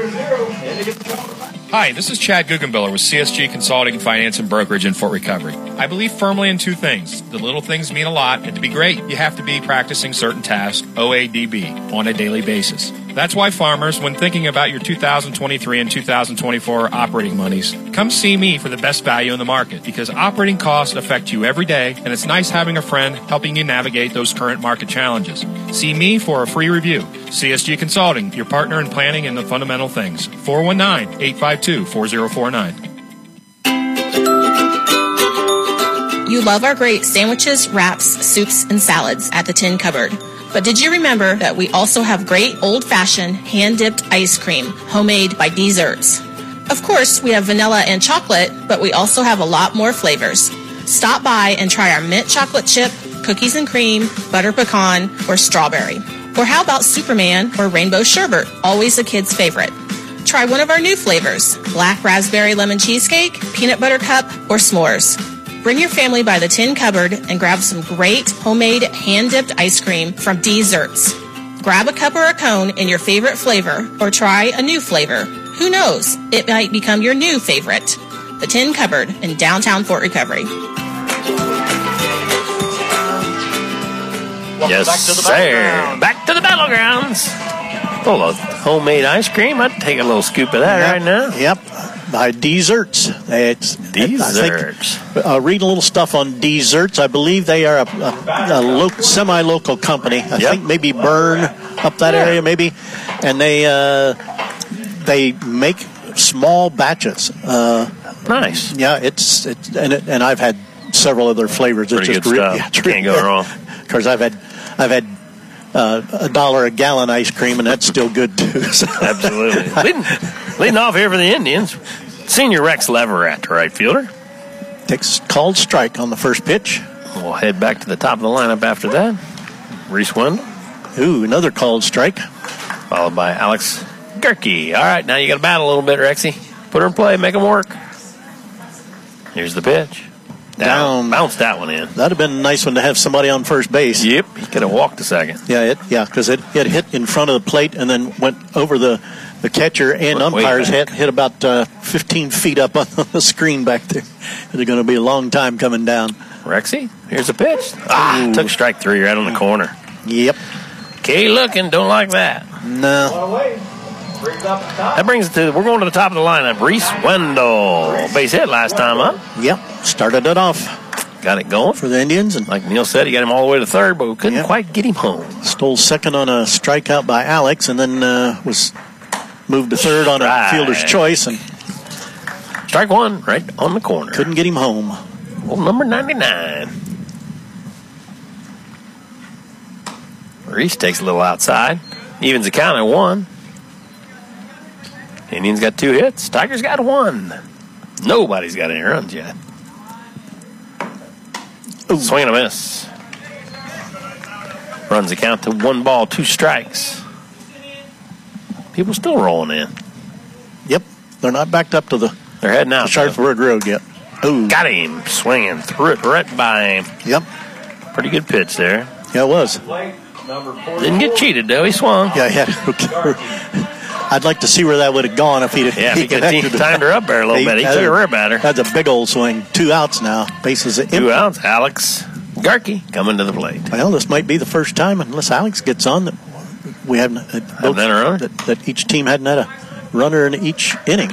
Speaker 14: Hi, this is Chad Guggenbiller with C S G Consulting and Finance and Brokerage in Fort Recovery. I believe firmly in two things. The little things mean a lot, and to be great, you have to be practicing certain tasks, O A D B, on a daily basis. That's why farmers, when thinking about your two thousand twenty-three and two thousand twenty-four operating monies, come see me for the best value in the market, because operating costs affect you every day, and it's nice having a friend helping you navigate those current market challenges. See me for a free review. C S G Consulting, your partner in planning and the fundamental things. four one nine, eight five two, four zero four nine.
Speaker 12: You love our great sandwiches, wraps, soups, and salads at the Tin Cupboard. But did you remember that we also have great old-fashioned hand-dipped ice cream, homemade by Desserts? Of course, we have vanilla and chocolate, but we also have a lot more flavors. Stop by and try our mint chocolate chip, cookies and cream, butter pecan, or strawberry. Or how about Superman or rainbow sherbet, always a kid's favorite. Try one of our new flavors, black raspberry lemon cheesecake, peanut butter cup, or s'mores. Bring your family by the Tin Cupboard and grab some great homemade hand-dipped ice cream from Desserts. Grab a cup or a cone in your favorite flavor, or try a new flavor. Who knows? It might become your new favorite. The Tin Cupboard in downtown Fort Recovery.
Speaker 11: Yes,
Speaker 7: back to the
Speaker 11: sir.
Speaker 7: battleground.
Speaker 11: Back to the battlegrounds. A little homemade ice cream. I'd take a little scoop of that
Speaker 2: Yep.
Speaker 11: right now.
Speaker 2: Yep. By Desserts. It's
Speaker 11: Desserts.
Speaker 2: I think, uh, reading a little stuff on Desserts. I believe they are a, a, a lo- semi-local company. I
Speaker 11: Yep.
Speaker 2: think maybe Bern up that
Speaker 11: Yeah.
Speaker 2: area, maybe. And they uh, they make small batches. Uh,
Speaker 11: Nice.
Speaker 2: yeah, it's, it's and it, and I've had several other flavors.
Speaker 11: Pretty
Speaker 2: it's
Speaker 11: good
Speaker 2: just
Speaker 11: stuff.
Speaker 2: Yeah, it's
Speaker 11: Can't go wrong.
Speaker 2: Because I've had I've had uh, a dollar a gallon ice cream, and that's still good too. So.
Speaker 11: Absolutely. leading, leading off here for the Indians, Senior Rex Leverett, right fielder.
Speaker 2: Takes called strike on the first pitch.
Speaker 11: We'll head back to the top of the lineup after that. Reese Wendell.
Speaker 2: Ooh, another called strike.
Speaker 11: Followed by Alex Gerke. All right, now you got to battle a little bit, Rexy. Put her in play, make them work. Here's the pitch. Down.
Speaker 2: Down.
Speaker 11: Bounce that one in.
Speaker 2: That'd have been a nice one to have somebody on first base.
Speaker 11: Yep, he could have walked a second.
Speaker 2: Yeah, it, yeah, because it, it hit in front of the plate and then went over the, the catcher and
Speaker 11: Went way
Speaker 2: umpire's
Speaker 11: back.
Speaker 2: head, hit about uh, fifteen feet up on the screen back there. It's going to be a long time coming down.
Speaker 11: Rexy, here's the pitch. Ah, took strike three right on the corner.
Speaker 2: Yep.
Speaker 11: K looking, don't like that.
Speaker 2: No.
Speaker 11: That brings it to, we're going to the top of the lineup. Reese Wendell. Base hit last time up.
Speaker 2: Yep. Started it off.
Speaker 11: Got it going.
Speaker 2: For the Indians. And
Speaker 11: like Neil said, he got him all the way to third, but we couldn't
Speaker 2: Yep.
Speaker 11: quite get him home.
Speaker 2: Stole second on a strikeout by Alex and then uh, was moved to third on a
Speaker 11: Strike.
Speaker 2: fielder's choice and
Speaker 11: Strike one right on the corner.
Speaker 2: couldn't get him home.
Speaker 11: Well, number ninety-nine. Reese takes a little outside. Evens the count at one. Indians got two hits. Tigers got one. Nobody's got any runs yet. Ooh. Swing and a miss. Runs the count to one ball, two strikes. People still rolling in.
Speaker 2: Yep. They're not backed up to the
Speaker 11: They're heading out.
Speaker 2: Sharpsburg Road yet. Ooh.
Speaker 11: Got him. Swinging through it right by him.
Speaker 2: Yep.
Speaker 11: Pretty good pitch there.
Speaker 2: Yeah, it was.
Speaker 11: Didn't get cheated, though. He swung.
Speaker 2: Yeah, yeah. I'd like to see where that would have gone if he'd
Speaker 11: Yeah,
Speaker 2: he
Speaker 11: he could have timed her up there a little bit. He took a rip at her.
Speaker 2: That's a big old swing. Two outs now. Bases empty.
Speaker 11: Two outs. Alex Garkey coming to the plate.
Speaker 2: Well, this might be the first time, unless Alex gets on, that we haven't, uh, both,
Speaker 11: had a runner?
Speaker 2: That, that each team hadn't had a runner in each inning.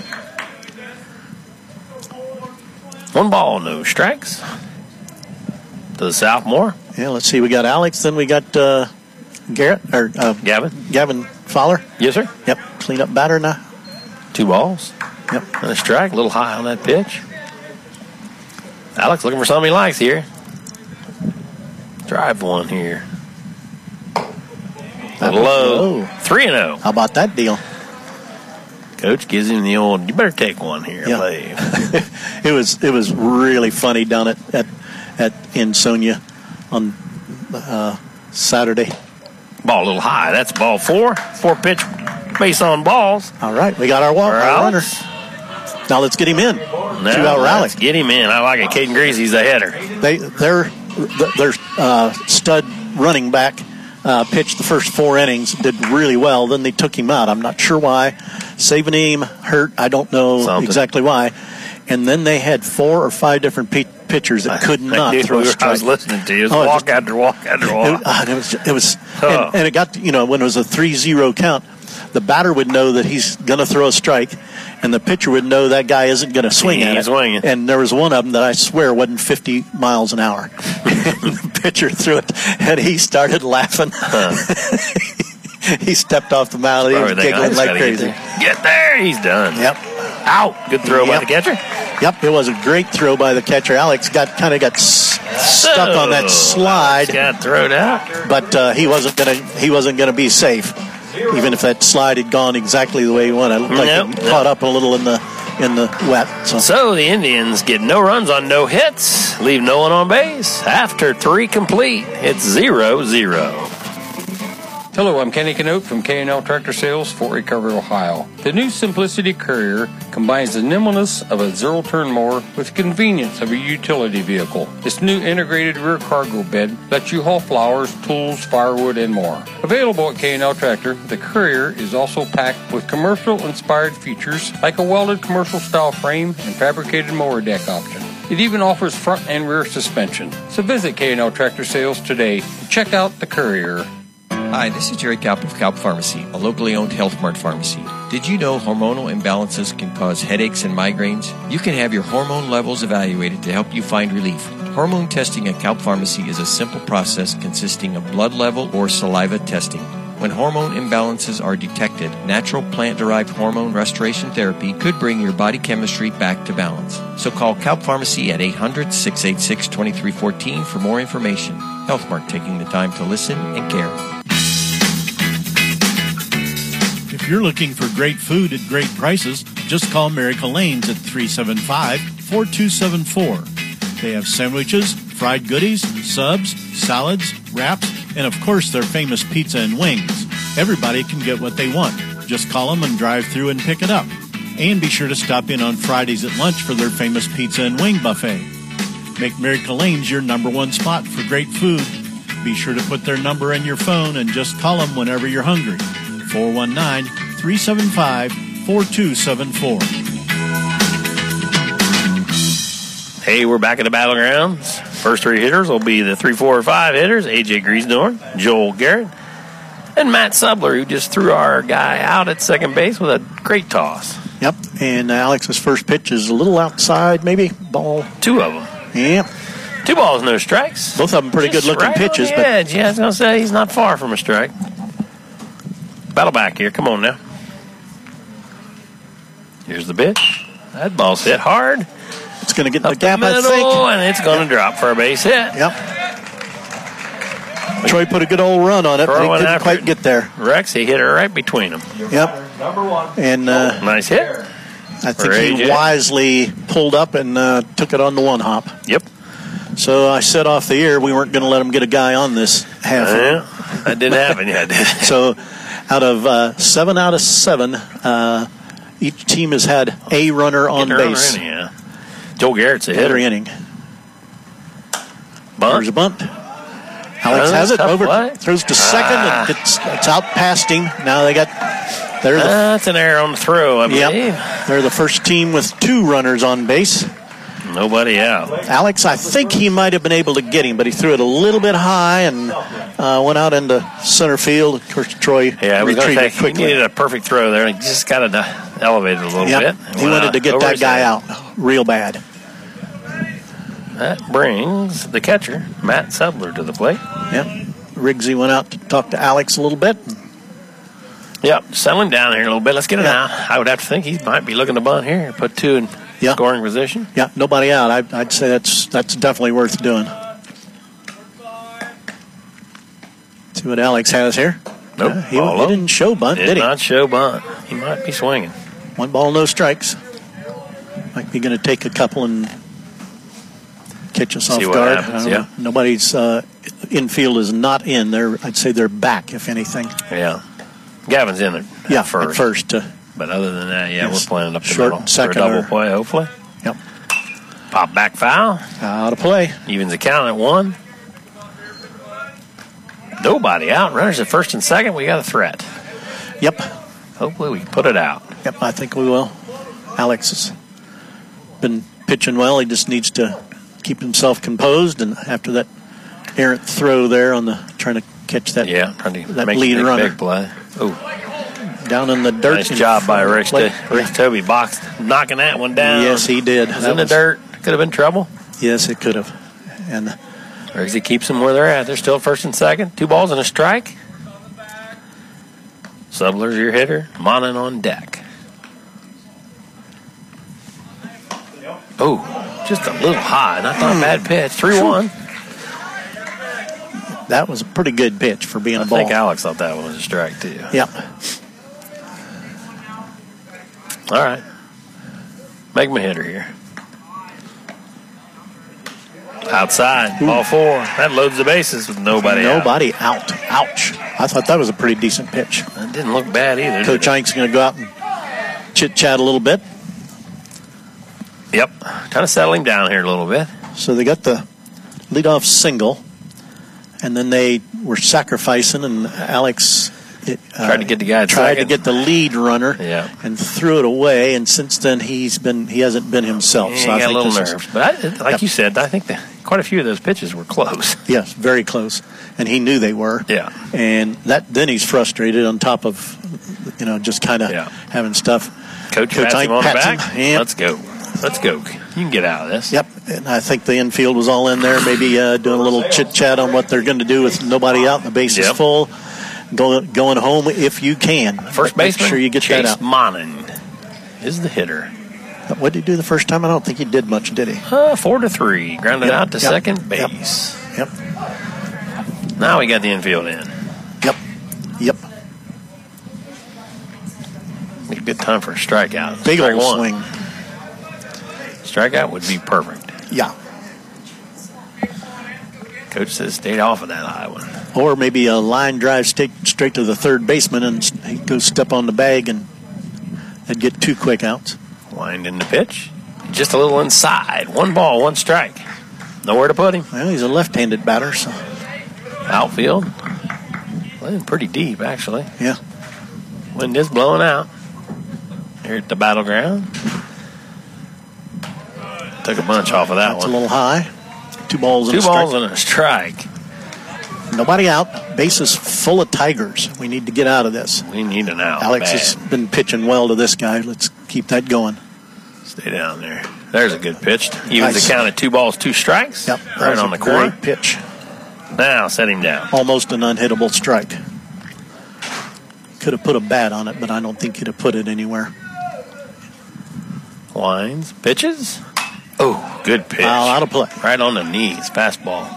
Speaker 11: One ball, no strikes. To the sophomore.
Speaker 2: Yeah, let's see. We got Alex, then we got uh, Garrett or uh,
Speaker 11: Gavin.
Speaker 2: Gavin Fowler.
Speaker 11: Yes, sir.
Speaker 2: Yep, cleanup batter now.
Speaker 11: Two balls.
Speaker 2: Yep.
Speaker 11: And a strike. A little high on that pitch. Alex looking for something he likes here. Drive one here. Low. three and oh.
Speaker 2: How about that deal?
Speaker 11: Coach gives him the old, you better take one here,
Speaker 2: yeah. it was it was really funny down at, at, at in Sonia on uh, Saturday.
Speaker 11: Ball a little high. That's ball four. Four pitch base on balls.
Speaker 2: All right, we got our, walk, our runner. Now let's get him in.
Speaker 11: Now
Speaker 2: Two-out rally.
Speaker 11: Let's get him in. I like it. Caden Greasy's a header.
Speaker 2: They, their their uh, stud running back uh, pitched the first four innings, did really well. Then they took him out. I'm not sure why. Saveneem hurt. I don't know
Speaker 11: Something.
Speaker 2: exactly why. And then they had four or five different p- pitchers that could not
Speaker 11: I
Speaker 2: throw a strike.
Speaker 11: I was listening to you. It was
Speaker 2: oh,
Speaker 11: walk
Speaker 2: just,
Speaker 11: after walk after walk.
Speaker 2: It, uh, it was, it was
Speaker 11: oh.
Speaker 2: and, and it got, you know, when it was a three zero count, the batter would know that he's going to throw a strike, and the pitcher would know that guy isn't going to swing
Speaker 11: he
Speaker 2: at it.
Speaker 11: Swinging.
Speaker 2: And there was one of them that I swear wasn't fifty miles an hour. The pitcher threw it, and he started laughing. Huh. He stepped off the mound. He was giggling like crazy.
Speaker 11: Get there. get there. He's done.
Speaker 2: Yep.
Speaker 11: Out. Good throw
Speaker 2: yep.
Speaker 11: by the catcher.
Speaker 2: Yep. It was a great throw by the catcher. Alex got kind of got s- stuck
Speaker 11: so,
Speaker 2: on that slide.
Speaker 11: Got thrown out.
Speaker 2: But uh, he wasn't gonna. He wasn't gonna be safe. Even if that slide had gone exactly the way he wanted, it looked like
Speaker 11: yep.
Speaker 2: it caught up a little in the in the wet. So.
Speaker 11: so the Indians get no runs on no hits, leave no one on base. After three complete, it's zero zero.
Speaker 15: Hello, I'm Kenny Canote from K and L Tractor Sales, Fort Recovery, Ohio. The new Simplicity Courier combines the nimbleness of a zero-turn mower with the convenience of a utility vehicle. Its new integrated rear cargo bed lets you haul flowers, tools, firewood, and more. Available at K and L Tractor, the Courier is also packed with commercial-inspired features like a welded commercial-style frame and fabricated mower deck option. It even offers front and rear suspension. So visit K and L Tractor Sales today and check out the Courier.
Speaker 16: Hi, this is Jerry Kalp of Kalp Pharmacy, a locally owned Health Mart pharmacy. Did you know hormonal imbalances can cause headaches and migraines? You can have your hormone levels evaluated to help you find relief. Hormone testing at Kalp Pharmacy is a simple process consisting of blood level or saliva testing. When hormone imbalances are detected, natural plant-derived hormone restoration therapy could bring your body chemistry back to balance. So call Kalp Pharmacy at eight hundred, six eight six, two three one four for more information. Health Mart, taking the time to listen and care.
Speaker 17: If you're looking for great food at great prices, just call Miracle Lanes at three seven five, four two seven four. They have sandwiches, fried goodies, subs, salads, wraps, and of course their famous pizza and wings. Everybody can get what they want. Just call them and drive through and pick it up. And be sure to stop in on Fridays at lunch for their famous pizza and wing buffet. Make Miracle Lanes your number one spot for great food. Be sure to put their number in your phone and just call them whenever you're hungry. four one nine, three seven five, four two seven four.
Speaker 11: Hey, we're back at the Battlegrounds. First three hitters will be the three, four, or five hitters, A J Griesdorn, Joel Garrett, and Matt Subler, who just threw our guy out at second base with a great toss.
Speaker 2: Yep, and Alex's first pitch is a little outside, maybe, ball.
Speaker 11: Two of them.
Speaker 2: Yeah.
Speaker 11: Two balls, no strikes.
Speaker 2: Both of them pretty
Speaker 11: just
Speaker 2: good-looking
Speaker 11: right
Speaker 2: pitches.
Speaker 11: On the
Speaker 2: but
Speaker 11: edge. Yeah, I was going to say, he's not far from a strike. Battle back here. Come on now. Here's the pitch. That ball's hit hard.
Speaker 2: It's going to get in the
Speaker 11: Up
Speaker 2: gap,
Speaker 11: the middle,
Speaker 2: I think.
Speaker 11: And it's going to
Speaker 2: yep.
Speaker 11: drop for a base hit.
Speaker 2: Yep. Troy put a good old run on it, but he didn't quite
Speaker 11: it.
Speaker 2: get there.
Speaker 11: Rex, he hit it right between them.
Speaker 2: Yep.
Speaker 7: Number one.
Speaker 2: And uh,
Speaker 11: nice hit.
Speaker 2: I think he wisely pulled up and uh, took it on the one hop.
Speaker 11: Yep.
Speaker 2: So I said off the air we weren't going to let him get a guy on this half.
Speaker 11: Uh, that didn't happen yet, did it?
Speaker 2: So out of uh, seven out of seven, uh, each team has had a runner on
Speaker 11: Get
Speaker 2: base.
Speaker 11: Runner in, yeah. Joel Garrett's a hitter.
Speaker 2: Every inning.
Speaker 11: Bunt.
Speaker 2: There's a bunt. Alex
Speaker 11: Uh,
Speaker 2: has it. Over.
Speaker 11: Play.
Speaker 2: Throws to second.
Speaker 11: Ah.
Speaker 2: And gets, it's out past him. Now they got... They're the,
Speaker 11: uh, that's an error on the throw, I believe.
Speaker 2: Yep. They're the first team with two runners on base.
Speaker 11: Nobody out.
Speaker 2: Alex, I think he might have been able to get him, but he threw it a little bit high and uh, went out into center field. Of course, Troy
Speaker 11: yeah,
Speaker 2: retrieved
Speaker 11: say,
Speaker 2: it quickly.
Speaker 11: He needed a perfect throw there. He just got to elevate it a little
Speaker 2: yep.
Speaker 11: bit.
Speaker 2: He wanted to get that guy out real bad.
Speaker 11: That brings the catcher, Matt Subler, to the plate.
Speaker 2: Yep. Riggsy went out to talk to Alex a little bit.
Speaker 11: Yep, settle him down here a little bit. Let's get him yep. out. I would have to think he might be looking to bunt here. Put two in yep. scoring position.
Speaker 2: Yeah, nobody out. I, I'd say that's that's definitely worth doing. See what Alex has here.
Speaker 3: Nope.
Speaker 2: Uh, he,
Speaker 3: ball
Speaker 2: he
Speaker 3: low.
Speaker 2: didn't show bunt,
Speaker 3: did,
Speaker 2: did he?
Speaker 3: not show bunt. He might be swinging.
Speaker 2: One ball, no strikes. Might be going to take a couple and catch us
Speaker 3: See
Speaker 2: off
Speaker 3: what
Speaker 2: guard.
Speaker 3: happens,
Speaker 2: Uh,
Speaker 3: yeah.
Speaker 2: Nobody's uh, infield is not in there. I'd say they're back, if anything.
Speaker 3: Yeah. Gavin's in it.
Speaker 2: Yeah,
Speaker 3: at first.
Speaker 2: at first. Uh,
Speaker 3: But other than that, yeah,
Speaker 2: Yes.
Speaker 3: we're playing up the
Speaker 2: Short
Speaker 3: middle
Speaker 2: second
Speaker 3: for a double
Speaker 2: or-
Speaker 3: play, hopefully.
Speaker 2: Yep.
Speaker 3: Pop back foul.
Speaker 2: Out of play.
Speaker 3: Evens the count at one. Nobody out. Runners at first and second. We got a threat.
Speaker 2: Yep.
Speaker 3: Hopefully we can put it out.
Speaker 2: Yep, I think we will. Alex has been pitching well. He just needs to keep himself composed, and after that errant throw there on the trying to catch that
Speaker 3: Yeah, trying to
Speaker 2: that
Speaker 3: make
Speaker 2: lead
Speaker 3: a big,
Speaker 2: runner
Speaker 3: big play. Oh,
Speaker 2: down in the dirt.
Speaker 3: nice
Speaker 2: in
Speaker 3: job by
Speaker 2: front.
Speaker 3: Rick.
Speaker 2: Like-
Speaker 3: Rick Toby boxed, knocking that one down.
Speaker 2: Yes, he did.
Speaker 3: It was
Speaker 2: That
Speaker 3: in the
Speaker 2: was-
Speaker 3: dirt. Could have been trouble. Yes,
Speaker 2: it could have. And
Speaker 3: Riggsy keeps them where they're at. They're still first and second. Two balls and a strike. Subler's your hitter. Monin on deck. Oh, just a little high. Not a bad pitch. three one.
Speaker 2: That was a pretty good pitch for being
Speaker 3: I
Speaker 2: a ball.
Speaker 3: think Alex thought that one was a strike, too.
Speaker 2: Yep.
Speaker 3: All right. Make him a hitter here. Outside, ball four. That loads the bases with nobody out.
Speaker 2: Nobody out. Ouch. I thought that was a pretty decent pitch.
Speaker 3: That didn't look bad either.
Speaker 2: Coach
Speaker 3: did it?
Speaker 2: Hank's going to go out and chit-chat a little bit.
Speaker 3: Yep. Kind of settle him down here a little bit.
Speaker 2: So they got the leadoff single, and then they were sacrificing, and Alex uh,
Speaker 3: Tried to get the guy at
Speaker 2: tried
Speaker 3: second.
Speaker 2: to get the lead runner,
Speaker 3: Yeah.
Speaker 2: and threw it away. And since then, he's been he hasn't been himself.
Speaker 3: Yeah,
Speaker 2: so
Speaker 3: he
Speaker 2: I
Speaker 3: got a
Speaker 2: think
Speaker 3: little
Speaker 2: this is-
Speaker 3: nerves. But I, like
Speaker 2: Yep.
Speaker 3: you said, I think that quite a few of those pitches were close.
Speaker 2: Yes, very close, and he knew they were.
Speaker 3: Yeah.
Speaker 2: And that then he's frustrated on top of, you know, just kind of having stuff.
Speaker 3: Coach,
Speaker 2: Coach
Speaker 3: pats
Speaker 2: Hank
Speaker 3: him on the
Speaker 2: pats
Speaker 3: back.
Speaker 2: him. Yep.
Speaker 3: Let's go. Let's go. You can get out of this.
Speaker 2: Yep, and I think the infield was all in there, maybe uh, doing a little chit-chat on what they're going to do with nobody out and the base is
Speaker 3: Yep.
Speaker 2: full. Going, going home if you can.
Speaker 3: First
Speaker 2: Make
Speaker 3: baseman,
Speaker 2: sure you get
Speaker 3: Chase
Speaker 2: that out.
Speaker 3: Monin is the hitter.
Speaker 2: What did he do the first time? I don't think he did much, did he?
Speaker 3: Uh, four to three. Grounded
Speaker 2: Yep.
Speaker 3: out to
Speaker 2: Yep.
Speaker 3: second
Speaker 2: Yep.
Speaker 3: base.
Speaker 2: Yep.
Speaker 3: Now we got the infield in.
Speaker 2: Yep. Yep.
Speaker 3: Be a good time for a strikeout.
Speaker 2: Big
Speaker 3: Strike
Speaker 2: old
Speaker 3: one.
Speaker 2: swing.
Speaker 3: Strikeout would be perfect.
Speaker 2: Yeah.
Speaker 3: Coach says stay off of that high one.
Speaker 2: Or maybe a line drive straight, straight to the third baseman and he goes step on the bag and they'd get two quick outs.
Speaker 3: Wind in the pitch. Just a little inside. One ball, one strike. Nowhere to put him.
Speaker 2: Well, he's a left-handed batter, so.
Speaker 3: Outfield. Playing pretty deep, actually.
Speaker 2: Yeah.
Speaker 3: Wind is blowing out. Here at the battleground. Took a bunch off of that
Speaker 2: That's
Speaker 3: one.
Speaker 2: a little high. Two balls and
Speaker 3: Two
Speaker 2: a strike.
Speaker 3: balls and a strike.
Speaker 2: Nobody out. Base is full of Tigers. We need to get out of this.
Speaker 3: We need an out.
Speaker 2: Alex
Speaker 3: Bad.
Speaker 2: has been pitching well to this guy. Let's keep that going.
Speaker 3: Stay down there. There's a good pitch. Evens
Speaker 2: Nice.
Speaker 3: the count at two balls, two strikes.
Speaker 2: Yep. that
Speaker 3: Right
Speaker 2: was
Speaker 3: on
Speaker 2: a
Speaker 3: the corner.
Speaker 2: great pitch.
Speaker 3: Now set him down.
Speaker 2: Almost an unhittable strike. Could have put a bat on it, but I don't think he'd have put it anywhere.
Speaker 3: Winds. Pitches. Oh, good pitch.
Speaker 2: Foul out of play.
Speaker 3: Right on the knees. Fastball.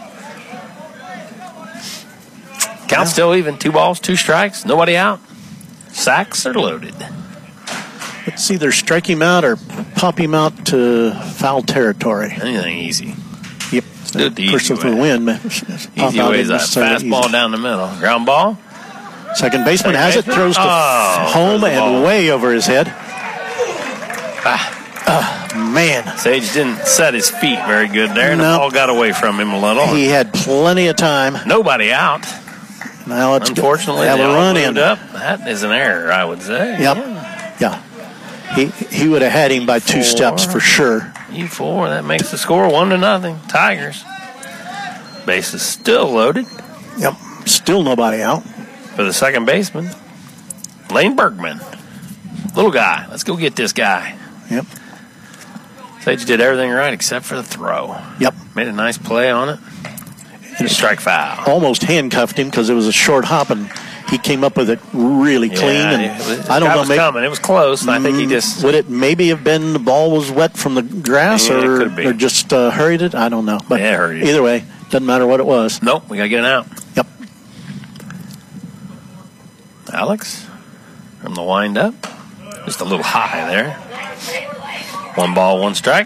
Speaker 3: Count still even. Two balls, two strikes. Nobody out. Sacks are loaded.
Speaker 2: Let's either strike him out or pop him out to foul territory.
Speaker 3: Anything easy.
Speaker 2: Yep.
Speaker 3: do it the
Speaker 2: Of course,
Speaker 3: easy
Speaker 2: if
Speaker 3: way.
Speaker 2: we win,
Speaker 3: Easy way is a fastball down the middle. Ground ball.
Speaker 2: Second baseman
Speaker 3: Second
Speaker 2: has it,
Speaker 3: baseman.
Speaker 2: throws to
Speaker 3: Oh,
Speaker 2: home
Speaker 3: throws the ball.
Speaker 2: and way over his head.
Speaker 3: Ah.
Speaker 2: Man.
Speaker 3: Sage didn't set his feet very good there, and
Speaker 2: No.
Speaker 3: the ball got away from him a little.
Speaker 2: He had plenty of time.
Speaker 3: Nobody out.
Speaker 2: Now let's
Speaker 3: Unfortunately,
Speaker 2: have
Speaker 3: they
Speaker 2: a
Speaker 3: all
Speaker 2: run
Speaker 3: moved
Speaker 2: in.
Speaker 3: up. That is an error, I would say.
Speaker 2: Yep. Yeah. He he would have had him by two
Speaker 3: Four.
Speaker 2: steps for sure.
Speaker 3: E four. That makes the score one to nothing. Tigers. Base is still loaded
Speaker 2: Yep. Still nobody out.
Speaker 3: for the second baseman, Lane Bergman. Little guy. Let's go get this guy.
Speaker 2: Yep.
Speaker 3: Sage did everything right except for the throw.
Speaker 2: Yep.
Speaker 3: Made a nice play on it. Strike foul.
Speaker 2: Almost handcuffed him because it was a short hop and he came up with it really clean.
Speaker 3: Yeah,
Speaker 2: and
Speaker 3: it was,
Speaker 2: I don't
Speaker 3: guy
Speaker 2: know.
Speaker 3: was
Speaker 2: Maybe,
Speaker 3: coming. It was close. and I think he just.
Speaker 2: would it maybe have been the ball was wet from the grass
Speaker 3: Yeah, it
Speaker 2: or,
Speaker 3: could be.
Speaker 2: or just uh, hurried it? I don't know. But
Speaker 3: Yeah, it hurried it.
Speaker 2: either way, doesn't matter what it was.
Speaker 3: Nope. We got to get it out.
Speaker 2: Yep.
Speaker 11: Alex from the windup. Just a little high there. One ball, one strike.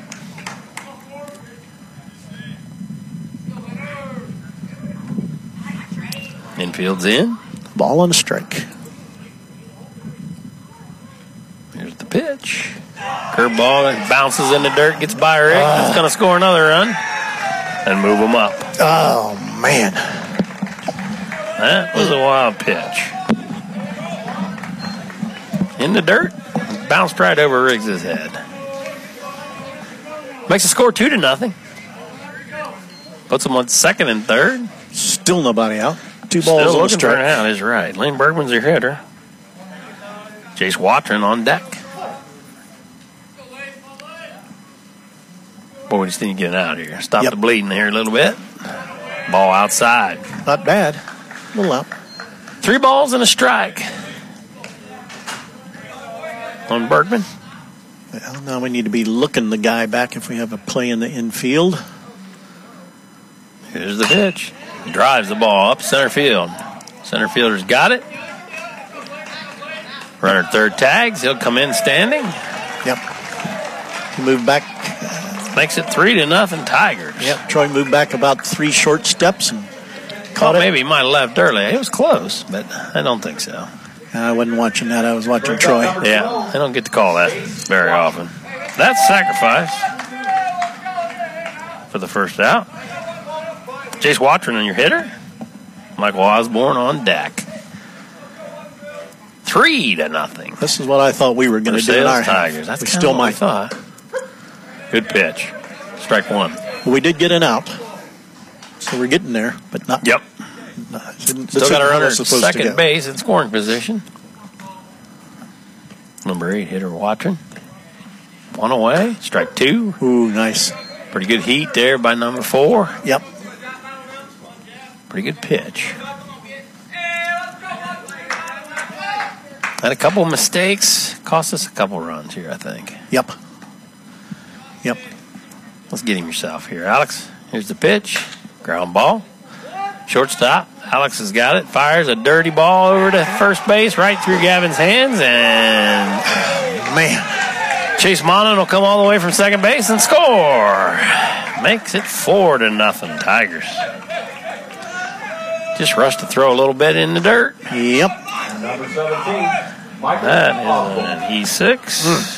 Speaker 11: Infield's in.
Speaker 2: Ball and a strike.
Speaker 11: Here's the pitch. Curveball that bounces in the dirt, gets by Rick.
Speaker 2: Uh,
Speaker 11: It's going to score another run and move them up.
Speaker 2: Oh, man.
Speaker 11: That was a wild pitch. In the dirt, bounced right over Riggs' head. Makes the score two to nothing. Puts them on second and third.
Speaker 2: Still nobody out. Two balls
Speaker 11: Still
Speaker 2: on the
Speaker 11: looking for
Speaker 2: strike.
Speaker 11: an out is right. Lane Bergman's your hitter. Jace Watron on deck. Boy, we just need to get it out here. Stop
Speaker 2: Yep.
Speaker 11: the bleeding here a little bit. Ball outside.
Speaker 2: Not bad. A little out.
Speaker 11: Three balls and a strike on Bergman.
Speaker 2: Well, now we need to be looking the guy back if we have a play in the infield.
Speaker 11: Here's the pitch. Drives the ball up center field. Center fielder's got it. Runner third tags. He'll come in standing.
Speaker 2: Yep. He moved back.
Speaker 11: Makes it three to nothing Tigers.
Speaker 2: Yep. Troy moved back about three short steps and
Speaker 11: Well,
Speaker 2: caught it.
Speaker 11: maybe he might have left early. It was close, but I don't think so.
Speaker 2: I wasn't watching that. I was watching Troy.
Speaker 11: Yeah, they don't get to call that very often. That's sacrifice for the first out. Jace Watron on your hitter. Michael Osborne on deck. Three to nothing.
Speaker 2: This is what I thought we were going to do in our
Speaker 11: Tigers.
Speaker 2: half.
Speaker 11: That's
Speaker 2: we
Speaker 11: kinda
Speaker 2: still
Speaker 11: what
Speaker 2: might.
Speaker 11: we thought. Good pitch. Strike one.
Speaker 2: We did get an out, so we're getting there, but not.
Speaker 11: Yep.
Speaker 2: No,
Speaker 11: Still
Speaker 2: this
Speaker 11: got a
Speaker 2: isn't how
Speaker 11: runner
Speaker 2: it's
Speaker 11: at
Speaker 2: supposed to
Speaker 11: second
Speaker 2: go.
Speaker 11: base in scoring position. Number eight hitter Watron. One away. Strike two.
Speaker 2: Ooh, nice.
Speaker 11: Pretty good heat there by number four.
Speaker 2: Yep.
Speaker 11: Pretty good pitch. Had a couple of mistakes. Cost us a couple runs here, I think.
Speaker 2: Yep. Yep.
Speaker 11: Let's get him yourself here, Alex. Here's the pitch. Ground ball. Shortstop. Alex has got it. Fires a dirty ball over to first base, right through Gavin's hands, and
Speaker 2: man,
Speaker 11: Chase Monon will come all the way from second base and score. Makes it four to nothing, Tigers. Just rushed to throw a little bit in the dirt.
Speaker 2: Yep.
Speaker 7: Number seventeen, Michael
Speaker 11: That
Speaker 7: Hoffman.
Speaker 11: is an E six.
Speaker 2: Mm.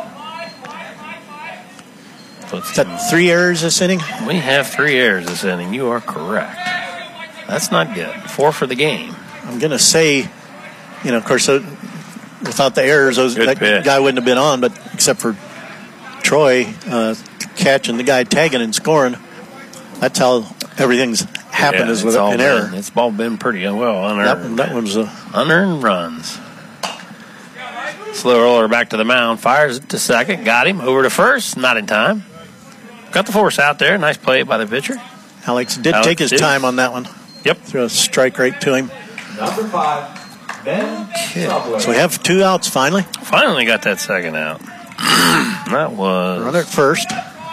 Speaker 2: Is that three errors this inning?
Speaker 11: We have three errors this inning. You are correct. That's not good. Four for the game.
Speaker 2: I'm going to say, you know, of course, uh, without the errors, those,
Speaker 11: Good
Speaker 2: that
Speaker 11: pitch.
Speaker 2: guy wouldn't have been on, but except for Troy uh, catching the guy tagging and scoring, that's how everything's happened
Speaker 11: Yeah,
Speaker 2: is with
Speaker 11: it's all
Speaker 2: an
Speaker 11: been,
Speaker 2: error.
Speaker 11: It's all been pretty well unearned.
Speaker 2: That, that one's a
Speaker 11: Unearned runs. Slow roller back to the mound. Fires it to second. Got him. Over to first. Not in time. Got the force out there. Nice play by the pitcher.
Speaker 2: Alex did
Speaker 11: Alex
Speaker 2: take his
Speaker 11: did.
Speaker 2: time on that one.
Speaker 11: Yep.
Speaker 2: Threw a strike right to him.
Speaker 7: Number five, Ben Subler.
Speaker 2: So we have two outs finally.
Speaker 11: Finally got that second out. That was.
Speaker 2: Runner at first.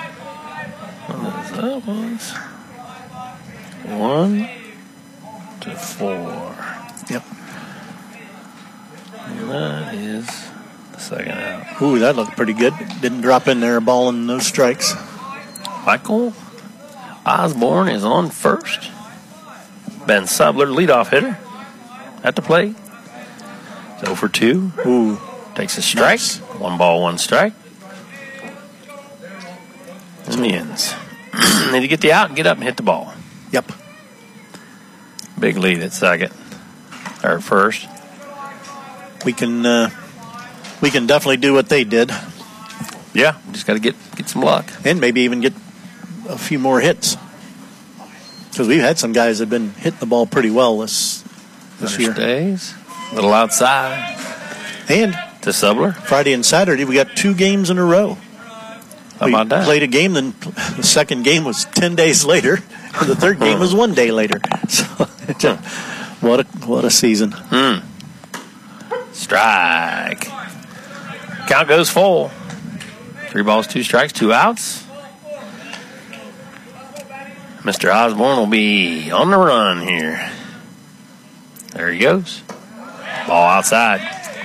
Speaker 11: That was one to four.
Speaker 2: Yep.
Speaker 11: And that is the second out.
Speaker 2: Ooh, that looked pretty good. Didn't drop in there a ball and no strikes.
Speaker 11: Michael Osborne is on first. Ben Subler, leadoff hitter, at the plate. It's oh for two.
Speaker 2: Ooh.
Speaker 11: Takes a strike.
Speaker 2: Nice.
Speaker 11: One ball, one strike. Indians need to get the out and get up and hit the ball.
Speaker 2: Yep.
Speaker 11: Big lead at second. Or first.
Speaker 2: We can uh, we can definitely do what they did.
Speaker 11: Yeah, just got to get get some luck.
Speaker 2: And maybe even get a few more hits. Because we've had some guys that have been hitting the ball pretty well this this
Speaker 11: Runner
Speaker 2: year.
Speaker 11: stays. A little outside.
Speaker 2: And
Speaker 11: to Subler.
Speaker 2: Friday and Saturday, we got two games in a row.
Speaker 11: How
Speaker 2: we
Speaker 11: about that?
Speaker 2: played a game, then the second game was ten days later, and the third game was one day later. So, what a what a season!
Speaker 11: Hmm. Strike. Count goes full. Three balls, two strikes, two outs. Mister Osborne will be on the run here. There he goes. Ball outside.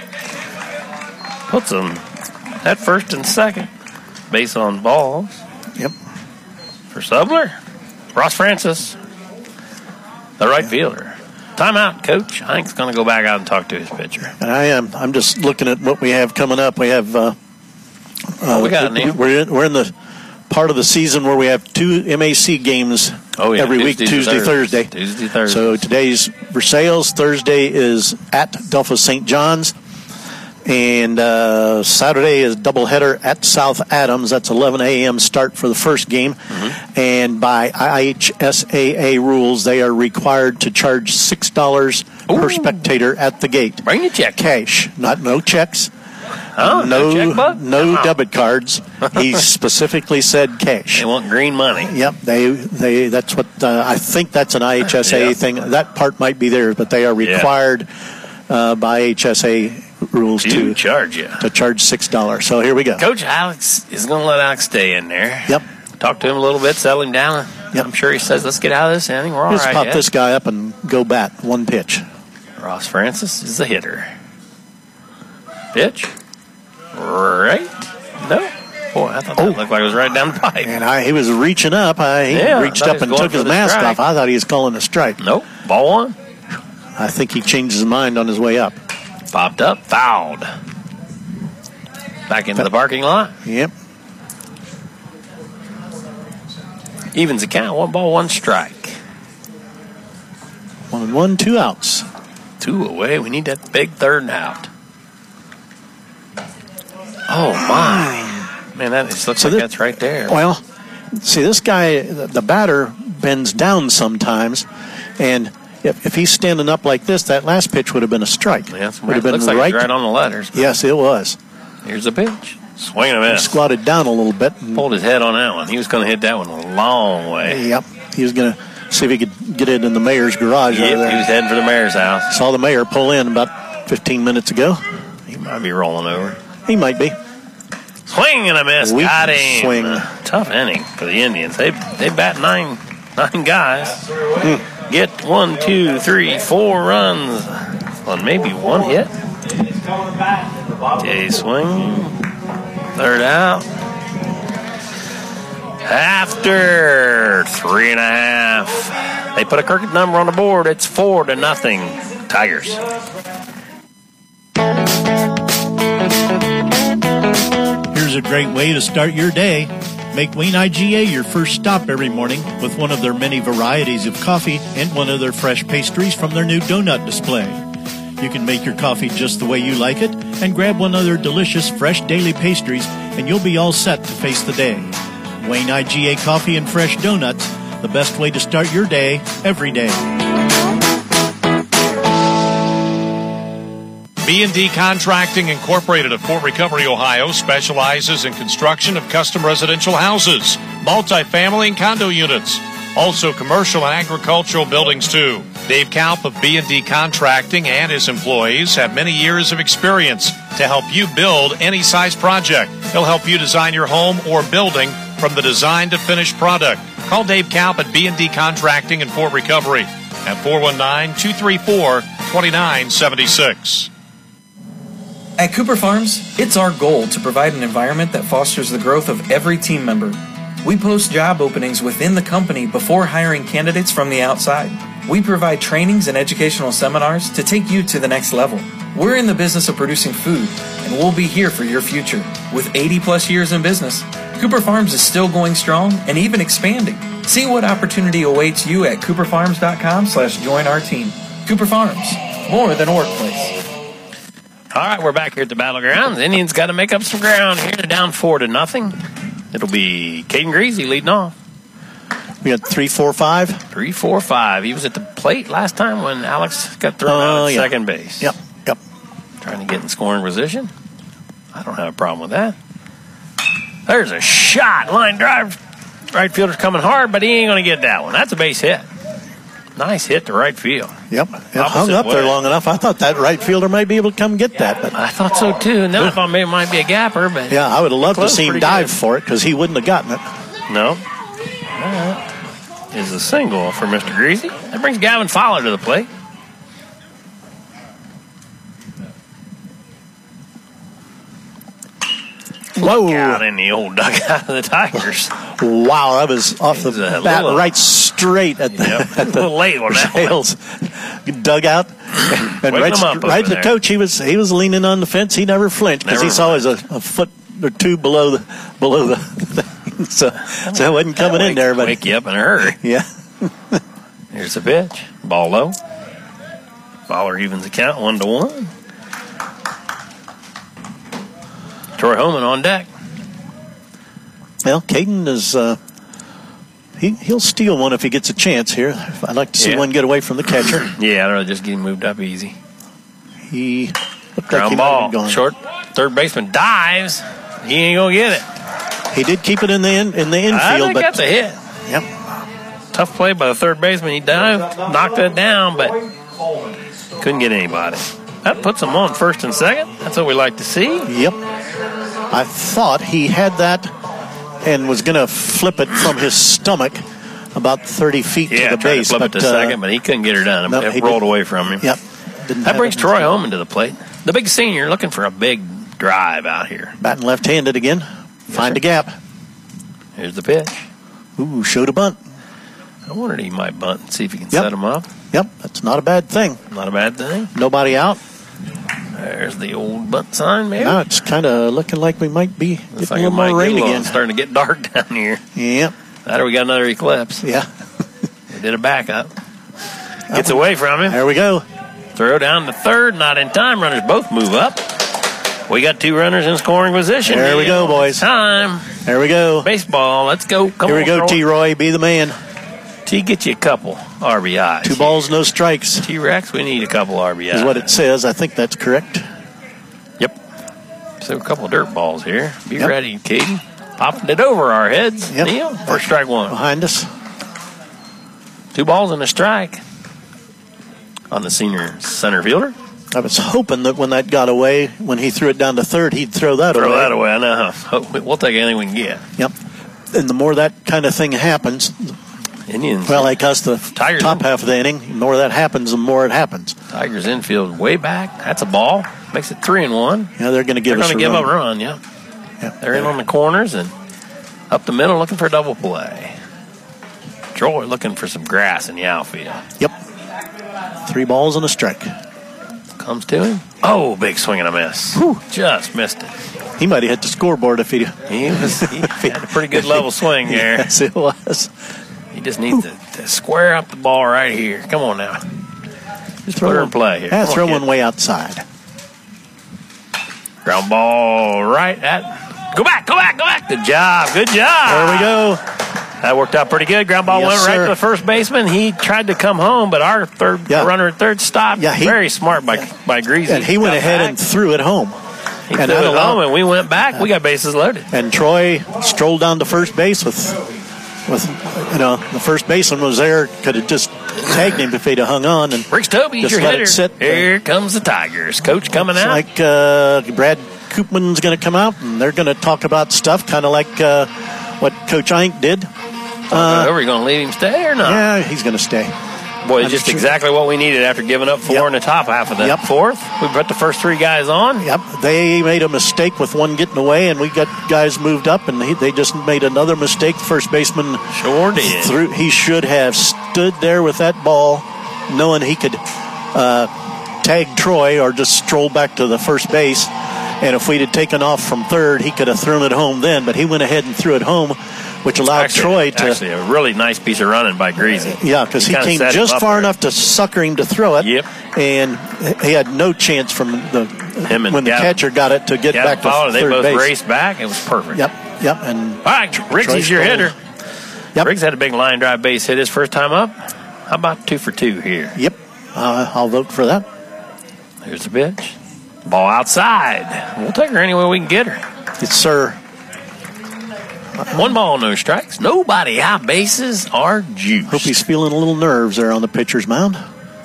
Speaker 11: Puts them at first and second. Base on balls.
Speaker 2: Yep.
Speaker 11: For Subler. Ross Francis. The right fielder. Timeout, Coach. I think he's going to go back out and talk to his pitcher.
Speaker 2: And I am. I'm just looking at what we have coming up. We have. Uh,
Speaker 11: oh, we got
Speaker 2: uh, we're in, we're in the part of the season where we have two M A C games
Speaker 11: oh, yeah.
Speaker 2: every
Speaker 11: Tuesday
Speaker 2: week, Tuesday, Thursday.
Speaker 11: Tuesday, Thursday.
Speaker 2: So today's Versailles. Thursday is at Delphos Saint John's. And uh, Saturday is doubleheader at South Adams. That's eleven a.m. start for the first game. Mm-hmm. And by I H S A A rules, they are required to charge six dollars per spectator at the gate.
Speaker 11: Bring your check.
Speaker 2: Cash, not no checks.
Speaker 11: Oh, no,
Speaker 2: no,
Speaker 11: checkbook?
Speaker 2: no debit cards. He specifically said cash.
Speaker 11: They want green money.
Speaker 2: Yep, they they. That's what uh, I think. That's an I H S A A
Speaker 11: yeah.
Speaker 2: thing. That part might be theirs, but they are required yeah. uh, by I H S A rules
Speaker 11: to,
Speaker 2: to
Speaker 11: charge you
Speaker 2: to charge six dollars. So here we go.
Speaker 11: Coach Alex is going to let Alex stay in there.
Speaker 2: Yep.
Speaker 11: Talk to him a little bit, settle him down.
Speaker 2: Yep.
Speaker 11: I'm sure he says, "Let's get out of this inning. We're all
Speaker 2: Let's
Speaker 11: right."
Speaker 2: pop
Speaker 11: yet.
Speaker 2: this guy up and go bat one pitch.
Speaker 11: Ross Francis is the hitter. Pitch. Right. No. Boy, I thought that
Speaker 2: Oh.
Speaker 11: looked like it was right down the pipe.
Speaker 2: And I, he was reaching up. I, he
Speaker 11: Yeah,
Speaker 2: reached
Speaker 11: I thought
Speaker 2: up
Speaker 11: he
Speaker 2: and
Speaker 11: was
Speaker 2: took
Speaker 11: going
Speaker 2: his
Speaker 11: for the
Speaker 2: mask
Speaker 11: strike.
Speaker 2: off. I thought he was calling a strike.
Speaker 11: Nope. Ball one.
Speaker 2: I think he changed his mind on his way up.
Speaker 11: Popped up. Fouled. Back into the parking lot.
Speaker 2: Yep.
Speaker 11: Evens the count. One ball, one strike.
Speaker 2: One and one, two outs.
Speaker 11: Two away. We need that big third out. Oh, my. Man, that just looks
Speaker 2: So
Speaker 11: like
Speaker 2: this-
Speaker 11: that's right there.
Speaker 2: Well, see, this guy, the the batter, bends down sometimes, and if, if he's standing up like this, that last pitch would have been a strike.
Speaker 11: Yeah, it's
Speaker 2: would have
Speaker 11: right,
Speaker 2: been
Speaker 11: looks like
Speaker 2: right.
Speaker 11: it's right on the letters.
Speaker 2: Yes, it was.
Speaker 11: Here's the pitch. Swing and a
Speaker 2: He
Speaker 11: miss.
Speaker 2: squatted down a little bit. And,
Speaker 11: Pulled his head on that one. He was going to hit that one a long way.
Speaker 2: Yep. He was going to see if he could get it in the mayor's garage
Speaker 11: Yep,
Speaker 2: over there.
Speaker 11: he was heading for the mayor's house.
Speaker 2: Saw the mayor pull in about fifteen minutes ago.
Speaker 11: He might be rolling over.
Speaker 2: He might be.
Speaker 11: Swing and a miss.
Speaker 2: Weak
Speaker 11: Got him.
Speaker 2: swing.
Speaker 11: Tough inning for the Indians. They they bat nine nine guys.
Speaker 2: Hmm.
Speaker 11: Get one, two, three, four runs on maybe one hit. Okay, swing. Third out. After three and a half, they put a crooked number on the board. It's four to nothing. Tigers.
Speaker 17: Here's a great way to start your day. Make Wayne I G A your first stop every morning with one of their many varieties of coffee and one of their fresh pastries from their new donut display. You can make your coffee just the way you like it and grab one of their delicious fresh daily pastries and you'll be all set to face the day. Wayne I G A Coffee and Fresh Donuts, the best way to start your day every day.
Speaker 18: B and D Contracting Incorporated of Fort Recovery, Ohio specializes in construction of custom residential houses, multifamily and condo units, also commercial and agricultural buildings too. Dave Kalp of B and D Contracting and his employees have many years of experience to help you build any size project. He'll help you design your home or building from the design to finished product. Call Dave Kalp at B and D Contracting in Fort Recovery at four one nine, two three four, two nine seven six.
Speaker 19: At Cooper Farms, it's our goal to provide an environment that fosters the growth of every team member. We post job openings within the company before hiring candidates from the outside. We provide trainings and educational seminars to take you to the next level. We're in the business of producing food, and we'll be here for your future. With eighty plus years in business, Cooper Farms is still going strong and even expanding. See what opportunity awaits you at cooper farms dot com slash join our team. Cooper Farms, more than a workplace.
Speaker 11: All right, we're back here at the Battleground. The Indians got to make up some ground here. They're down four to nothing. It'll be Caden Greasy leading off.
Speaker 2: We got three, four, five.
Speaker 11: Three, four, five. He was at the plate last time when Alex got thrown
Speaker 2: Oh,
Speaker 11: out at
Speaker 2: yeah.
Speaker 11: second base.
Speaker 2: Yep, yep.
Speaker 11: Trying to get in scoring position. I don't have a problem with that. There's a shot. Line drive. Right fielder's coming hard, but he ain't going to get that one. That's a base hit. Nice hit to right field.
Speaker 2: Yep. It hung up there long enough. I thought that right fielder might be able to come get that. But
Speaker 11: I thought so too. Now I thought maybe it might be a gapper, but
Speaker 2: yeah, I would have loved to
Speaker 11: close
Speaker 2: see him
Speaker 11: pretty
Speaker 2: dive
Speaker 11: good.
Speaker 2: for it because he wouldn't have gotten it.
Speaker 11: No. That is a single for Mister Greasy. That brings Gavin Fowler to the plate. Look out in the old dugout of the Tigers.
Speaker 2: Wow, that was off the
Speaker 11: was a
Speaker 2: bat
Speaker 11: little-
Speaker 2: right straight at the,
Speaker 11: Yep.
Speaker 2: at
Speaker 11: A little late on that one.
Speaker 2: Sales dugout. And
Speaker 11: Waking
Speaker 2: right,
Speaker 11: him up
Speaker 2: right
Speaker 11: over
Speaker 2: the
Speaker 11: there.
Speaker 2: coach, he was he was leaning on the fence. He never flinched because he
Speaker 11: Never
Speaker 2: saw was a, a foot or two below the below the thing. So, so it wasn't coming in there. But
Speaker 11: Wake you up in a hurry.
Speaker 2: yeah,
Speaker 11: Here's the pitch. Ball low. Fowler evens the count one to one. Troy Holman on deck.
Speaker 2: well, Caden is uh, he he'll steal one if he gets a chance here. I'd like to see
Speaker 11: Yeah.
Speaker 2: one get away from the catcher.
Speaker 11: Yeah, I'd rather just get him moved up easy.
Speaker 2: He looked like
Speaker 11: Ground
Speaker 2: he might have
Speaker 11: ball.
Speaker 2: been gone.
Speaker 11: Short. Third baseman dives. He ain't gonna get it.
Speaker 2: He did keep it in the in, in the
Speaker 11: I
Speaker 2: infield,
Speaker 11: think
Speaker 2: but
Speaker 11: that's a hit.
Speaker 2: Yep.
Speaker 11: Tough play by the third baseman. He dived, knocked it down, but couldn't get anybody. That puts him on first and second. That's what we like to see.
Speaker 2: Yep. I thought he had that and was going to flip it from his stomach about thirty feet
Speaker 11: Yeah,
Speaker 2: to the
Speaker 11: tried
Speaker 2: base.
Speaker 11: to flip
Speaker 2: but,
Speaker 11: it to
Speaker 2: uh,
Speaker 11: second, but he couldn't get her done.
Speaker 2: no,
Speaker 11: it
Speaker 2: he
Speaker 11: rolled
Speaker 2: did-
Speaker 11: away from him.
Speaker 2: Yep. Didn't
Speaker 11: That
Speaker 2: have
Speaker 11: brings
Speaker 2: it.
Speaker 11: Troy Holman to the plate. The big senior looking for a big drive out here.
Speaker 2: Batting left-handed again. Find
Speaker 11: sir.
Speaker 2: a gap.
Speaker 11: Here's the pitch.
Speaker 2: Ooh, showed a bunt.
Speaker 11: I wondered he might bunt and see if he can
Speaker 2: Yep.
Speaker 11: set him up.
Speaker 2: Yep, that's not a bad thing.
Speaker 11: Not a bad thing.
Speaker 2: Nobody out.
Speaker 11: There's the old bunt sign, maybe.
Speaker 2: Now it's kind of looking like we might be getting
Speaker 11: Looks
Speaker 2: a
Speaker 11: like
Speaker 2: little
Speaker 11: it might
Speaker 2: more
Speaker 11: get
Speaker 2: rain
Speaker 11: a little-
Speaker 2: again.
Speaker 11: It's starting to get dark down here.
Speaker 2: Yep.
Speaker 11: That or we got another eclipse.
Speaker 2: Yeah.
Speaker 11: We did a backup. Gets away from him.
Speaker 2: There we go.
Speaker 11: Throw down to third. Not in time. Runners both move up. We got two runners in scoring position.
Speaker 2: There we go, boys.
Speaker 11: Time.
Speaker 2: There we go.
Speaker 11: Baseball. Let's go. Come
Speaker 2: Here we
Speaker 11: on,
Speaker 2: go,
Speaker 11: Troy.
Speaker 2: T-Roy. Be the man.
Speaker 11: T, get you a couple R B Is.
Speaker 2: Two balls, no strikes
Speaker 11: T-Rex, we need a couple R B Is.
Speaker 2: is what it says. I think that's correct.
Speaker 11: Yep. So a couple dirt balls here. Be
Speaker 2: Yep.
Speaker 11: ready, Caden. Popping it over our heads.
Speaker 2: Yep.
Speaker 11: Neil, first strike one.
Speaker 2: Behind us.
Speaker 11: Two balls and a strike on the senior center fielder.
Speaker 2: I was hoping that when that got away, when he threw it down to third, he'd throw that
Speaker 11: Throw
Speaker 2: away.
Speaker 11: that away. I know. We'll take anything we can get.
Speaker 2: Yep. And the more that kind of thing happens,
Speaker 11: Indians.
Speaker 2: well, like us, the
Speaker 11: Tigers
Speaker 2: top
Speaker 11: in-
Speaker 2: half of the inning, the more that happens, the more it happens.
Speaker 11: Tigers infield way back. That's a ball. Makes it three and one.
Speaker 2: Yeah, they're going to give
Speaker 11: They're
Speaker 2: us
Speaker 11: going
Speaker 2: a
Speaker 11: to give
Speaker 2: run.
Speaker 11: up a run. Yeah.
Speaker 2: Yeah.
Speaker 11: They're in on the corners and up the middle looking for a double play. Troy looking for some grass in the outfield.
Speaker 2: Yep. Three balls and a strike.
Speaker 11: Comes to him. Oh, big swing and a miss.
Speaker 2: Whew.
Speaker 11: Just missed it.
Speaker 2: He might have hit the scoreboard if he.
Speaker 11: He was he had a pretty good level swing there.
Speaker 2: Yes, it was.
Speaker 11: He just needs to, to square up the ball right here. Come on now. Just put her in play here.
Speaker 2: Yeah,
Speaker 11: Come on,
Speaker 2: throw
Speaker 11: kid.
Speaker 2: one way outside.
Speaker 11: Ground ball right at. Go back, go back, go back. Good job, good job.
Speaker 2: There we go.
Speaker 11: That worked out pretty good. Ground ball
Speaker 2: Yes,
Speaker 11: went right
Speaker 2: sir.
Speaker 11: to the first baseman. He tried to come home, but our third
Speaker 2: Yeah.
Speaker 11: runner at third stopped.
Speaker 2: Yeah, he-
Speaker 11: Very smart by by Greasy.
Speaker 2: And he went
Speaker 11: Got
Speaker 2: ahead
Speaker 11: back.
Speaker 2: and threw it home.
Speaker 11: he
Speaker 2: and
Speaker 11: threw
Speaker 2: that
Speaker 11: it
Speaker 2: allowed-
Speaker 11: home, and we went back. We got bases loaded.
Speaker 2: And Troy strolled down to first base with, with you know, the first baseman was there. Could have just tagged him if he'd have hung on. And
Speaker 11: Briggs Toby's
Speaker 2: just
Speaker 11: your
Speaker 2: let
Speaker 11: hitter.
Speaker 2: it sit.
Speaker 11: Here comes the Tigers. Coach coming
Speaker 2: It's
Speaker 11: out.
Speaker 2: like uh, Brad Koopman's going to come out, and they're going to talk about stuff, kind of like uh, what Coach Eink did.
Speaker 11: Uh, are we going to leave him stay or not?
Speaker 2: Yeah, he's going to stay.
Speaker 11: Boy,
Speaker 2: I'm
Speaker 11: just
Speaker 2: sure.
Speaker 11: exactly what we needed after giving up four
Speaker 2: Yep.
Speaker 11: in the top half of the
Speaker 2: Yep.
Speaker 11: fourth. We put the first three guys on.
Speaker 2: Yep, they made a mistake with one getting away, and we got guys moved up, and he, they just made another mistake. The first baseman
Speaker 11: Sure did.
Speaker 2: threw. He should have stood there with that ball, knowing he could uh, tag Troy or just stroll back to the first base. And if we'd have taken off from third, he could have thrown it home then. But he went ahead and threw it home, which allowed
Speaker 11: Actually,
Speaker 2: Troy to.
Speaker 11: actually a really nice piece of running by Greasy.
Speaker 2: Yeah, because he,
Speaker 11: kinda
Speaker 2: came
Speaker 11: set him
Speaker 2: just
Speaker 11: up
Speaker 2: far
Speaker 11: there.
Speaker 2: enough to sucker him to throw it.
Speaker 11: Yep.
Speaker 2: And he had no chance from the
Speaker 11: Him and
Speaker 2: when the
Speaker 11: Gavin-
Speaker 2: catcher got it to get
Speaker 11: Gavin
Speaker 2: back to
Speaker 11: Fowler,
Speaker 2: third
Speaker 11: they both
Speaker 2: base.
Speaker 11: raced back. It was perfect.
Speaker 2: Yep, yep. And
Speaker 11: All right, Riggsy's your
Speaker 2: Troy
Speaker 11: hitter.
Speaker 2: Yep.
Speaker 11: Riggs had a big line drive base hit his first time up. How about two for two here?
Speaker 2: Yep, uh, I'll vote for that.
Speaker 11: Here's the pitch. Ball outside. We'll take her any way we can get her.
Speaker 2: Yes, sir.
Speaker 11: One ball, no strikes. Nobody out. Bases are juiced.
Speaker 2: Hope he's feeling a little nerves there on the pitcher's mound.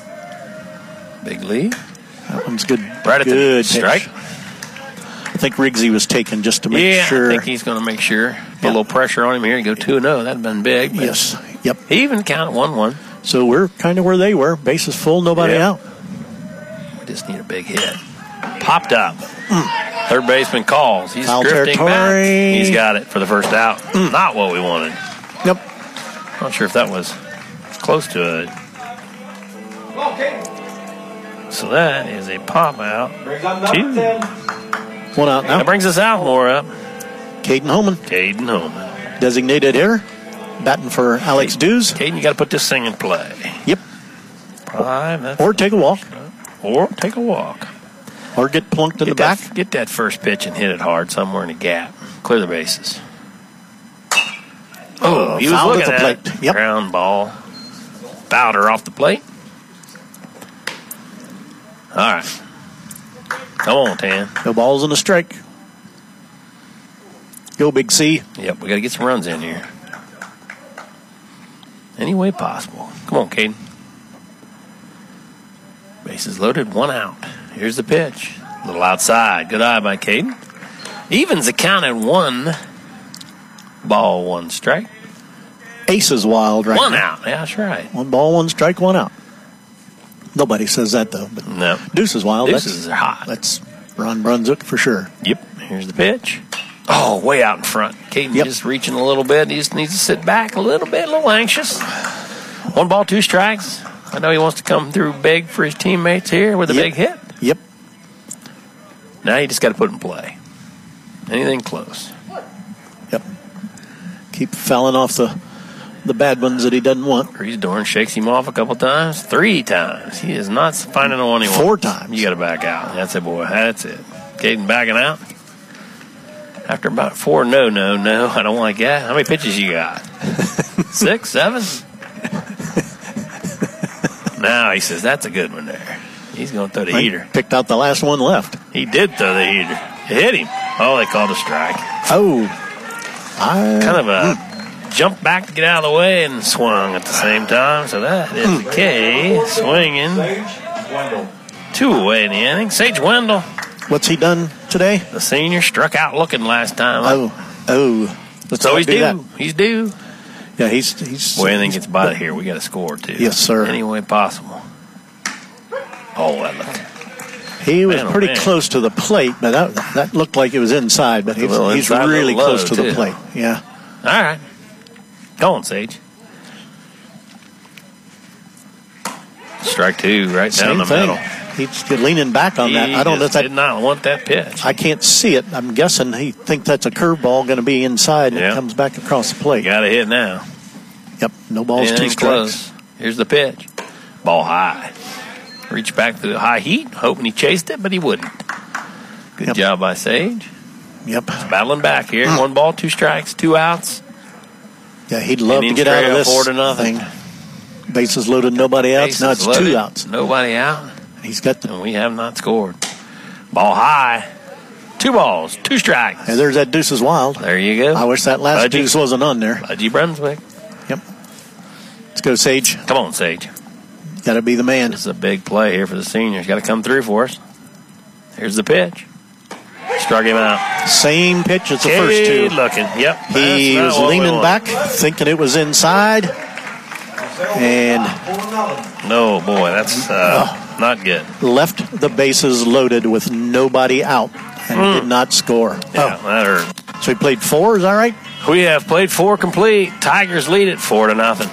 Speaker 11: Big lead.
Speaker 2: That one's good.
Speaker 11: Right at the
Speaker 2: good pitch.
Speaker 11: strike.
Speaker 2: I think Riggsy was taken just to make
Speaker 11: Yeah,
Speaker 2: sure.
Speaker 11: I think he's going to make sure. Put
Speaker 2: Yeah.
Speaker 11: a little pressure on him here and go two and oh. That'd been big. but
Speaker 2: Yes. Yep.
Speaker 11: He even counted one one.
Speaker 2: So we're kind of where they were. Bases full, nobody
Speaker 11: Yep.
Speaker 2: out.
Speaker 11: We just need a big hit. Popped up. Third baseman calls. He's
Speaker 2: Foul
Speaker 11: drifting
Speaker 2: territory.
Speaker 11: back. He's got it for the first out. Mm. Not what we wanted.
Speaker 2: Yep.
Speaker 11: Not sure if that was close to it. So that is a pop out. Two.
Speaker 2: One out now.
Speaker 11: That brings us out more up.
Speaker 2: Caden Holman.
Speaker 11: Caden Holman.
Speaker 2: Designated hitter. Batting for Alex Dews.
Speaker 11: Caden, you got to put this thing in play.
Speaker 2: Yep.
Speaker 11: Five. That's
Speaker 2: or take a walk.
Speaker 11: Or take a walk.
Speaker 2: Or get plunked in
Speaker 11: get
Speaker 2: the
Speaker 11: that,
Speaker 2: back.
Speaker 11: Get that first pitch and hit it hard somewhere in the gap. Clear the bases. Oh, he was
Speaker 2: fouled
Speaker 11: looking
Speaker 2: at the
Speaker 11: at
Speaker 2: plate.
Speaker 11: it.
Speaker 2: Yep.
Speaker 11: Ground ball. Bowder off the plate. All right. Come on, Tan.
Speaker 2: No balls in the strike. Go, Big C.
Speaker 11: Yep, we got to get some runs in here. Any way possible. Come on, Caden. Bases loaded, one out. Here's the pitch. A little outside. Good eye by Caden. Evens the count at one ball, one strike.
Speaker 2: Ace is wild right
Speaker 11: one
Speaker 2: now.
Speaker 11: out. Yeah, that's right.
Speaker 2: One ball, one strike, one out. Nobody says that, though. But
Speaker 11: no.
Speaker 2: Deuce is wild.
Speaker 11: Deuces
Speaker 2: that's,
Speaker 11: are hot.
Speaker 2: That's Ron Brunswick for sure.
Speaker 11: Yep. Here's the pitch. Oh, way out in front. Caden
Speaker 2: yep.
Speaker 11: just reaching a little bit. He just needs to sit back a little bit, a little anxious. One ball, two strikes. I know he wants to come through big for his teammates here with a
Speaker 2: yep.
Speaker 11: big hit.
Speaker 2: Yep.
Speaker 11: Now you just got to put in play. Anything close.
Speaker 2: Yep. Keep fouling off the the bad ones that he doesn't want.
Speaker 11: Freeze Dorn shakes him off a couple times. Three times. He is not finding the one he wants.
Speaker 2: Four times.
Speaker 11: You got to back out. That's it, boy. That's it. Caden backing out. After about four, no, no, no. I don't like that. How many pitches you got? Six, seven? Now he says, that's a good one there. He's going to throw the
Speaker 2: I
Speaker 11: heater.
Speaker 2: Picked out the last one left.
Speaker 11: He did throw the heater. It hit him. Oh, they called a strike.
Speaker 2: Oh. I,
Speaker 11: kind of a
Speaker 2: mm.
Speaker 11: jump back to get out of the way and swung at the same time. So that is mm. the K swinging. Two away in the inning. Sage Wendell.
Speaker 2: What's he done today?
Speaker 11: The senior struck out looking last time.
Speaker 2: Oh. Oh. Let's
Speaker 11: so he's
Speaker 2: do
Speaker 11: due.
Speaker 2: That.
Speaker 11: He's due.
Speaker 2: Yeah, he's... he's
Speaker 11: Boy, anything
Speaker 2: he's,
Speaker 11: gets by here, we got to score, too.
Speaker 2: Yes, sir.
Speaker 11: Any way possible. Oh, that looked...
Speaker 2: He was
Speaker 11: man,
Speaker 2: pretty
Speaker 11: oh,
Speaker 2: close to the plate, but that, that looked like it was inside, but he's, he's
Speaker 11: inside,
Speaker 2: really
Speaker 11: low,
Speaker 2: close to
Speaker 11: too.
Speaker 2: the plate. Yeah.
Speaker 11: All right. Go on, Sage. Strike two, right
Speaker 2: Same
Speaker 11: down the
Speaker 2: thing.
Speaker 11: middle.
Speaker 2: He's leaning back on
Speaker 11: he
Speaker 2: that. I don't know if that
Speaker 11: did not want that pitch.
Speaker 2: I can't see it. I'm guessing he thinks that's a curveball going to be inside, and
Speaker 11: yep.
Speaker 2: it comes back across the plate.
Speaker 11: Got to hit now.
Speaker 2: Yep, no balls,
Speaker 11: Anything
Speaker 2: two strikes.
Speaker 11: Close. Here's the pitch. Ball high. Reached back to the high heat, hoping he chased it, but he wouldn't. Good
Speaker 2: yep.
Speaker 11: job by Sage.
Speaker 2: Yep.
Speaker 11: He's battling back here. Mm. One ball, two strikes, two outs.
Speaker 2: Yeah, he'd love to get out of this
Speaker 11: four to nothing.
Speaker 2: thing. Bases loaded, nobody outs.
Speaker 11: Bases
Speaker 2: now it's
Speaker 11: loaded,
Speaker 2: two outs.
Speaker 11: Nobody out.
Speaker 2: He's got the.
Speaker 11: And we have not scored. Ball high. Two balls, two strikes.
Speaker 2: And there's that Deuce's Wild.
Speaker 11: There you go.
Speaker 2: I wish that last
Speaker 11: Budgie.
Speaker 2: Deuce wasn't on there.
Speaker 11: Budgie Brunswick.
Speaker 2: Yep. Let's go, Sage.
Speaker 11: Come on, Sage.
Speaker 2: Got to be the man.
Speaker 11: This is a big play here for the seniors. Got to come through for us. Here's the pitch. Struck him out.
Speaker 2: Same pitch as the
Speaker 11: Kid
Speaker 2: first two.
Speaker 11: looking. Yep.
Speaker 2: He was leaning back, thinking it was inside. And
Speaker 11: no, boy, that's uh, oh, not good.
Speaker 2: Left the bases loaded with nobody out and mm. did not score.
Speaker 11: Yeah,
Speaker 2: oh.
Speaker 11: that hurt.
Speaker 2: So he played four, is that right?
Speaker 11: We have played four complete. Tigers lead it four to nothing.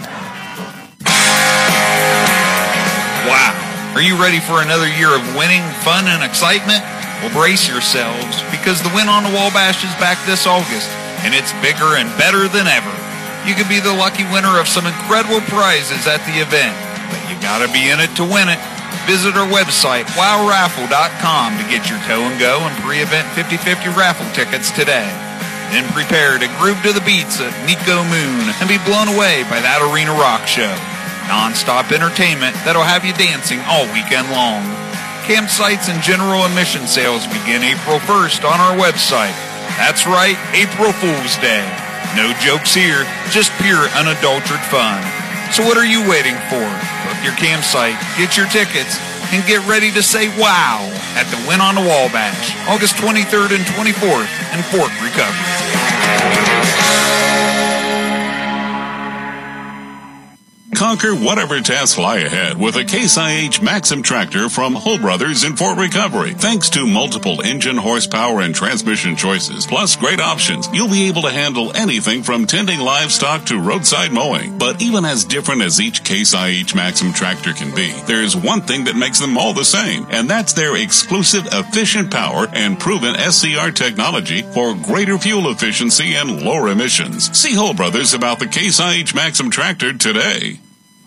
Speaker 20: Wow. Are you ready for another year of winning, fun, and excitement? Well, brace yourselves, because the Win on the Wabash is back this August, and it's bigger and better than ever. You could be the lucky winner of some incredible prizes at the event, but you gotta be in it to win it. Visit our website, wow raffle dot com, to get your tow and go and pre-event fifty-fifty raffle tickets today. Then prepare to groove to the beats of Nico Moon and be blown away by that arena rock show. Non-stop entertainment that'll have you dancing all weekend long. Campsites and general admission sales begin April first on our website. That's right, April Fool's Day. No jokes here, just pure unadulterated fun. So what are you waiting for? Book your campsite, get your tickets, and get ready to say wow at the Win on the Wabash, August twenty-third and twenty-fourth in Fort Recovery.
Speaker 6: Conquer whatever tasks lie ahead with a Case I H Maxim tractor from Hull Brothers in Fort Recovery. Thanks to multiple engine horsepower and transmission choices, plus great options, you'll be able to handle anything from tending livestock to roadside mowing. But even as different as each Case I H Maxim tractor can be, there's one thing that makes them all the same, and that's their exclusive efficient power and proven S C R technology for greater fuel efficiency and lower emissions. See Hull Brothers about the Case I H Maxim tractor today.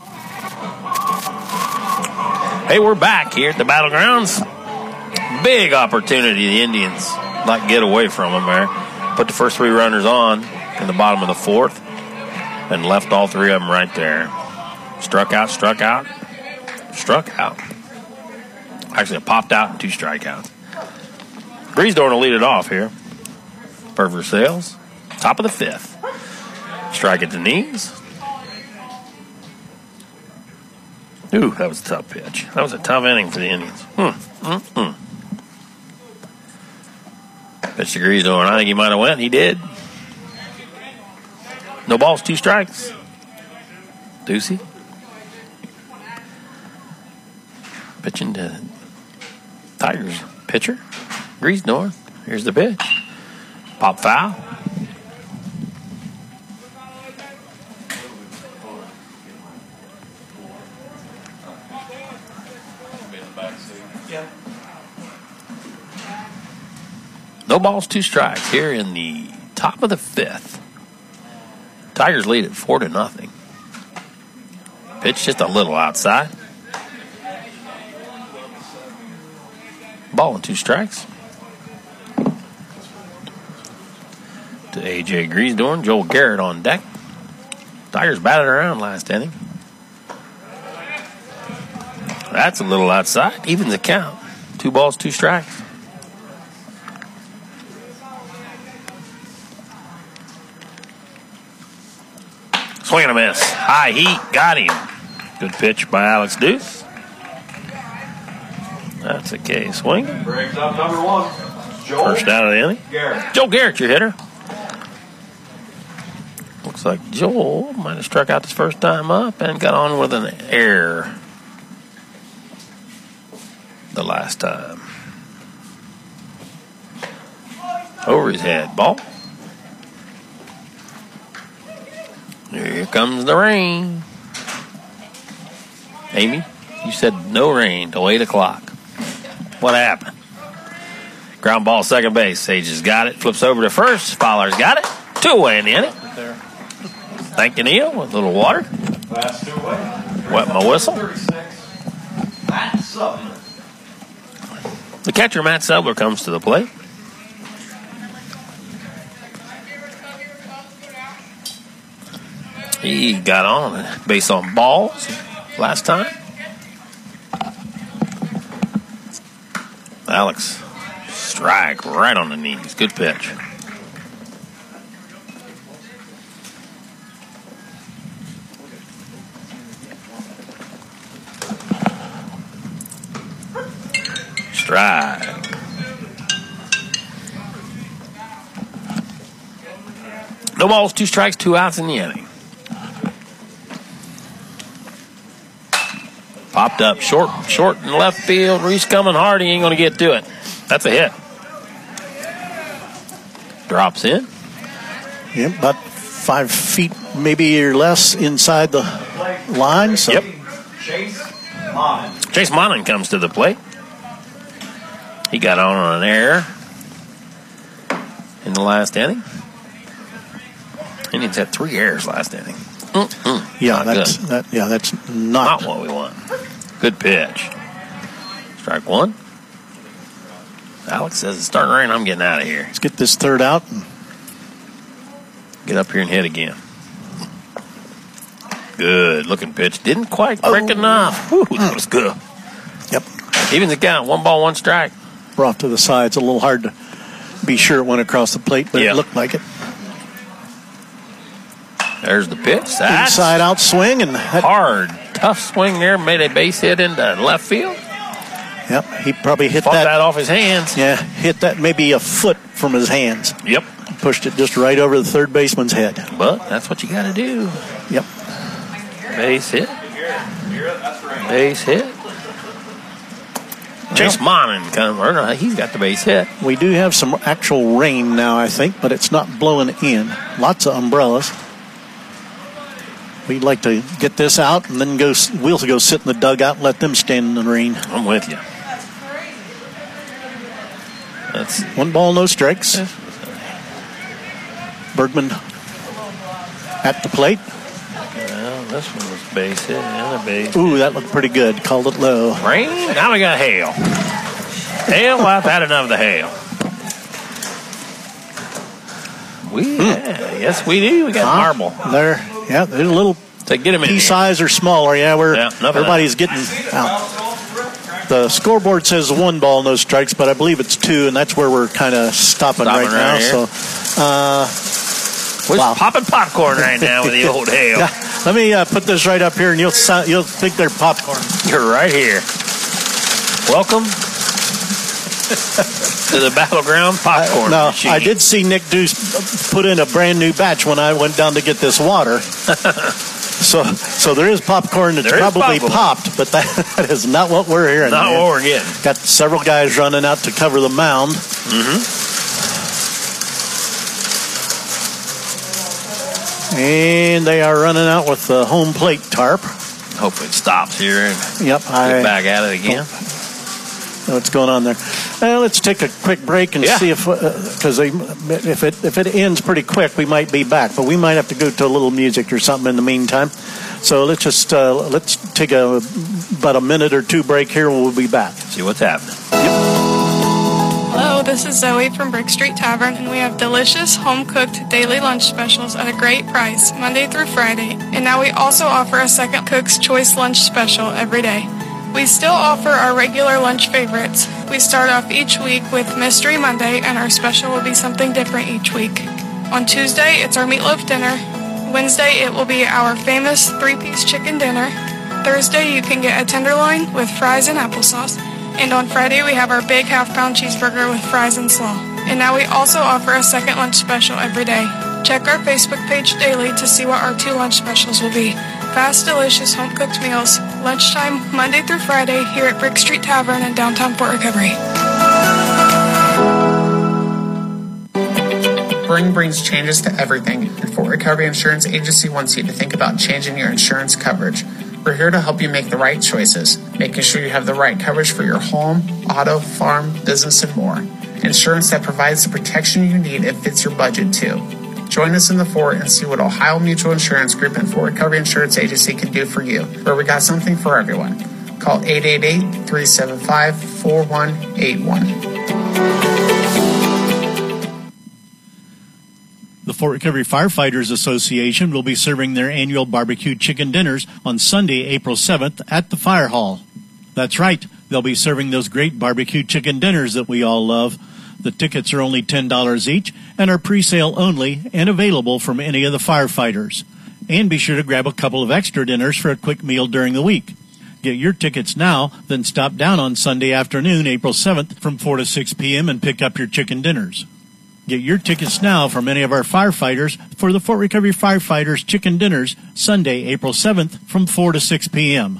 Speaker 11: Hey, we're back here at the Battlegrounds. Big opportunity the Indians like get away from them there. Put the first three runners on in the bottom of the fourth and left all three of them right there. Struck out, struck out, struck out. Actually, it popped out and two strikeouts. Griesdorn will lead it off here. For Versailles, top of the fifth. Strike at the knees. Ooh, that was a tough pitch. That was a tough inning for the Indians. Hmm. Mm-mm. Pitch to Griesdorn. I think he might have went. He did. No balls, two strikes. Ducey. Pitching to Tigers pitcher. Griesdorn. Here's the pitch. Pop foul. No balls, two strikes here in the top of the fifth. Tigers lead at four to nothing. Pitch just a little outside. Ball and two strikes. To A J Griesdorn, Joel Garrett on deck. Tigers batted around last inning. That's a little outside. Even the count. Two balls, two strikes. Swing and a miss. High heat. Got him. Good pitch by Alex Deuce. That's a K swing.
Speaker 7: Brings up number one. Joel
Speaker 11: First out of the inning.
Speaker 7: Garrett.
Speaker 11: Joel Garrett, your hitter. Looks like Joel might have struck out this first time up and got on with an error the last time. Over his head. Ball. Here comes the rain. Amy, you said no rain till eight o'clock. What happened? Ground ball, second base. Sage has got it. Flips over to first. Fowler's got it. Two away in the inning. Thank you, Neil, with a little water.
Speaker 7: Last two away.
Speaker 11: Wet my whistle.
Speaker 7: Matt Subler.
Speaker 11: The catcher, Matt Subler, comes to the plate. He got on base on balls last time. Alex, strike right on the knees. Good pitch. Strike. No balls, two strikes, two outs in the inning. Popped up short, short in left field. Reese coming hard. He ain't going to get to it. That's a hit. Drops in.
Speaker 2: Yep, about five feet maybe or less inside the line. So.
Speaker 11: Yep.
Speaker 7: Chase Monin.
Speaker 11: Chase Monin comes to the plate. He got on on an error in the last inning. Indians had three errors last inning. Mm-mm.
Speaker 2: Yeah,
Speaker 11: Not
Speaker 2: that's
Speaker 11: good.
Speaker 2: that. Yeah, that's not,
Speaker 11: Not what we want. Good pitch. Strike one. Alex says it's starting to rain. I'm getting out of here.
Speaker 2: Let's get this third out and
Speaker 11: get up here and hit again. Good looking pitch. Didn't quite break
Speaker 2: oh.
Speaker 11: enough. Whew, that was good.
Speaker 2: Yep.
Speaker 11: Even the count. One ball, one strike.
Speaker 2: Off to the side. It's a little hard to be sure it went across the plate, but
Speaker 11: yeah.
Speaker 2: It looked like it.
Speaker 11: There's the pitch. That's
Speaker 2: inside out swing and that,
Speaker 11: hard, tough swing there. Made a base hit into left field.
Speaker 2: Yep, he probably hit
Speaker 11: Fought
Speaker 2: that,
Speaker 11: that off his hands.
Speaker 2: Yeah, hit that maybe a foot from his hands.
Speaker 11: Yep.
Speaker 2: Pushed it just right over the third baseman's head.
Speaker 11: But that's what you got to do.
Speaker 2: Yep.
Speaker 11: Base hit. Base hit. Chase Monin comes. Or no, he's got the base hit.
Speaker 2: We do have some actual rain now, I think, but it's not blowing in. Lots of umbrellas. We'd like to get this out and then go. We'll go sit in the dugout and let them stand in the rain.
Speaker 11: I'm with you. That's
Speaker 2: one ball, no strikes. Bergman at the plate.
Speaker 11: Well, this one was base hit. The other base.
Speaker 2: Ooh, that looked pretty good. Called it low.
Speaker 11: Rain. Now we got hail. Hail. Well, I've had enough of the hail. We hmm. yeah, yes, we do. We got
Speaker 2: uh,
Speaker 11: marble.
Speaker 2: There, yeah, they're a little
Speaker 11: to get them in
Speaker 2: pea size or smaller. Yeah, we're
Speaker 11: yeah,
Speaker 2: everybody's getting out. The scoreboard says one ball, no strikes, but I believe it's two, and that's where we're kind of stopping, stopping right, right now. Here. So, uh,
Speaker 11: we're
Speaker 2: wow.
Speaker 11: popping popcorn right now with the old hail.
Speaker 2: Yeah. Let me uh, put this right up here, and you'll you'll think they're popcorn.
Speaker 11: You're right here. Welcome to the Battleground popcorn
Speaker 2: uh, no,
Speaker 11: machine.
Speaker 2: I did see Nick Deuce put in a brand new batch when I went down to get this water. so, so there is popcorn that's probably popped, but that, that is not what we're hearing.
Speaker 11: Not
Speaker 2: man.
Speaker 11: what we're getting.
Speaker 2: Got several guys running out to cover the mound.
Speaker 11: Mm-hmm.
Speaker 2: And they are running out with the home plate tarp.
Speaker 11: Hopefully it stops here and
Speaker 2: yep,
Speaker 11: get
Speaker 2: I,
Speaker 11: back at it again.
Speaker 2: What's going on there? Well, let's take a quick break and
Speaker 11: yeah.
Speaker 2: see if, because uh, if it if it ends pretty quick, we might be back. But we might have to go to a little music or something in the meantime. So let's just uh, let's take a about a minute or two break here, and we'll be back.
Speaker 11: See what's happening.
Speaker 2: Yep.
Speaker 8: Hello, this is Zoe from Brick Street Tavern, and we have delicious home-cooked daily lunch specials at a great price, Monday through Friday. And now we also offer a second Cook's Choice lunch special every day. We still offer our regular lunch favorites. We start off each week with Mystery Monday, and our special will be something different each week. On Tuesday, it's our meatloaf dinner. Wednesday, it will be our famous three-piece chicken dinner. Thursday, you can get a tenderloin with fries and applesauce. And on Friday, we have our big half-pound cheeseburger with fries and slaw. And now we also offer a second lunch special every day. Check our Facebook page daily to see what our two lunch specials will be. Fast, delicious, home-cooked meals. Lunchtime, Monday through Friday, here at Brick Street Tavern in downtown Fort Recovery.
Speaker 9: Spring brings changes to everything, and Fort Recovery Insurance Agency wants you to think about changing your insurance coverage. We're here to help you make the right choices, making sure you have the right coverage for your home, auto, farm, business, and more. Insurance that provides the protection you need and fits your budget, too. Join us in the fort and see what Ohio Mutual Insurance Group and Fort Recovery Insurance Agency can do for you, where we got something for everyone. Call eight eight eight, three seven five, four one eight one.
Speaker 17: The Fort Recovery Firefighters Association will be serving their annual barbecue chicken dinners on Sunday, April seventh at the Fire Hall. That's right, they'll be serving those great barbecue chicken dinners that we all love. The tickets are only ten dollars each and are pre-sale only and available from any of the firefighters. And be sure to grab a couple of extra dinners for a quick meal during the week. Get your tickets now, then stop down on Sunday afternoon, April seventh from four to six p.m. and pick up your chicken dinners. Get your tickets now from any of our firefighters for the Fort Recovery Firefighters Chicken Dinners, Sunday, April seventh from four to six p.m.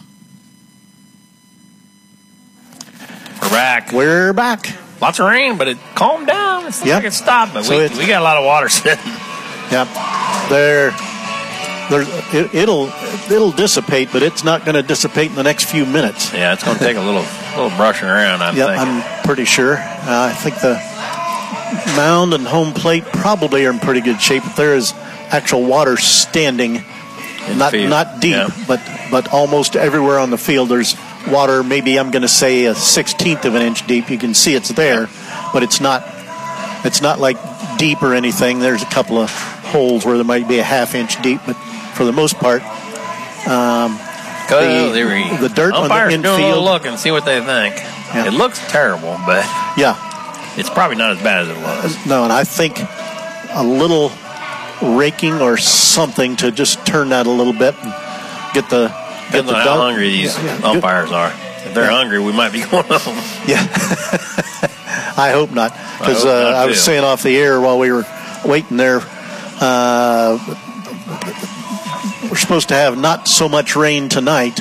Speaker 11: We're back.
Speaker 2: We're back.
Speaker 11: Lots of rain, but it calmed down. It's
Speaker 2: yep.
Speaker 11: like it stopped, but
Speaker 2: so
Speaker 11: we, we got a lot of water sitting.
Speaker 2: Yep. There, there, it, it'll it'll dissipate, but it's not going to dissipate in the next few minutes.
Speaker 11: Yeah, it's going to take a little little brushing around, I'm
Speaker 2: yep,
Speaker 11: thinking.
Speaker 2: I'm pretty sure. Uh, I think the mound and home plate probably are in pretty good shape. There is actual water standing, in not not deep, yeah. but but almost everywhere on the field. There's water, maybe I'm going to say a sixteenth of an inch deep. You can see it's there, but it's not it's not like deep or anything. There's a couple of holes where there might be a half inch deep, but for the most part, um, the, the dirt on the infield.
Speaker 11: Doing a little look and see what they think.
Speaker 2: Yeah.
Speaker 11: It looks terrible, but
Speaker 2: yeah,
Speaker 11: it's probably not as bad as it was.
Speaker 2: No, and I think a little raking or something to just turn that a little bit and get the.
Speaker 11: Depends on how hungry these yeah, yeah. umpires are. If they're yeah. hungry, we might be going home.
Speaker 2: Yeah. I hope not. Because I, uh, I was saying off the air while we were waiting there, uh, we're supposed to have not so much rain tonight,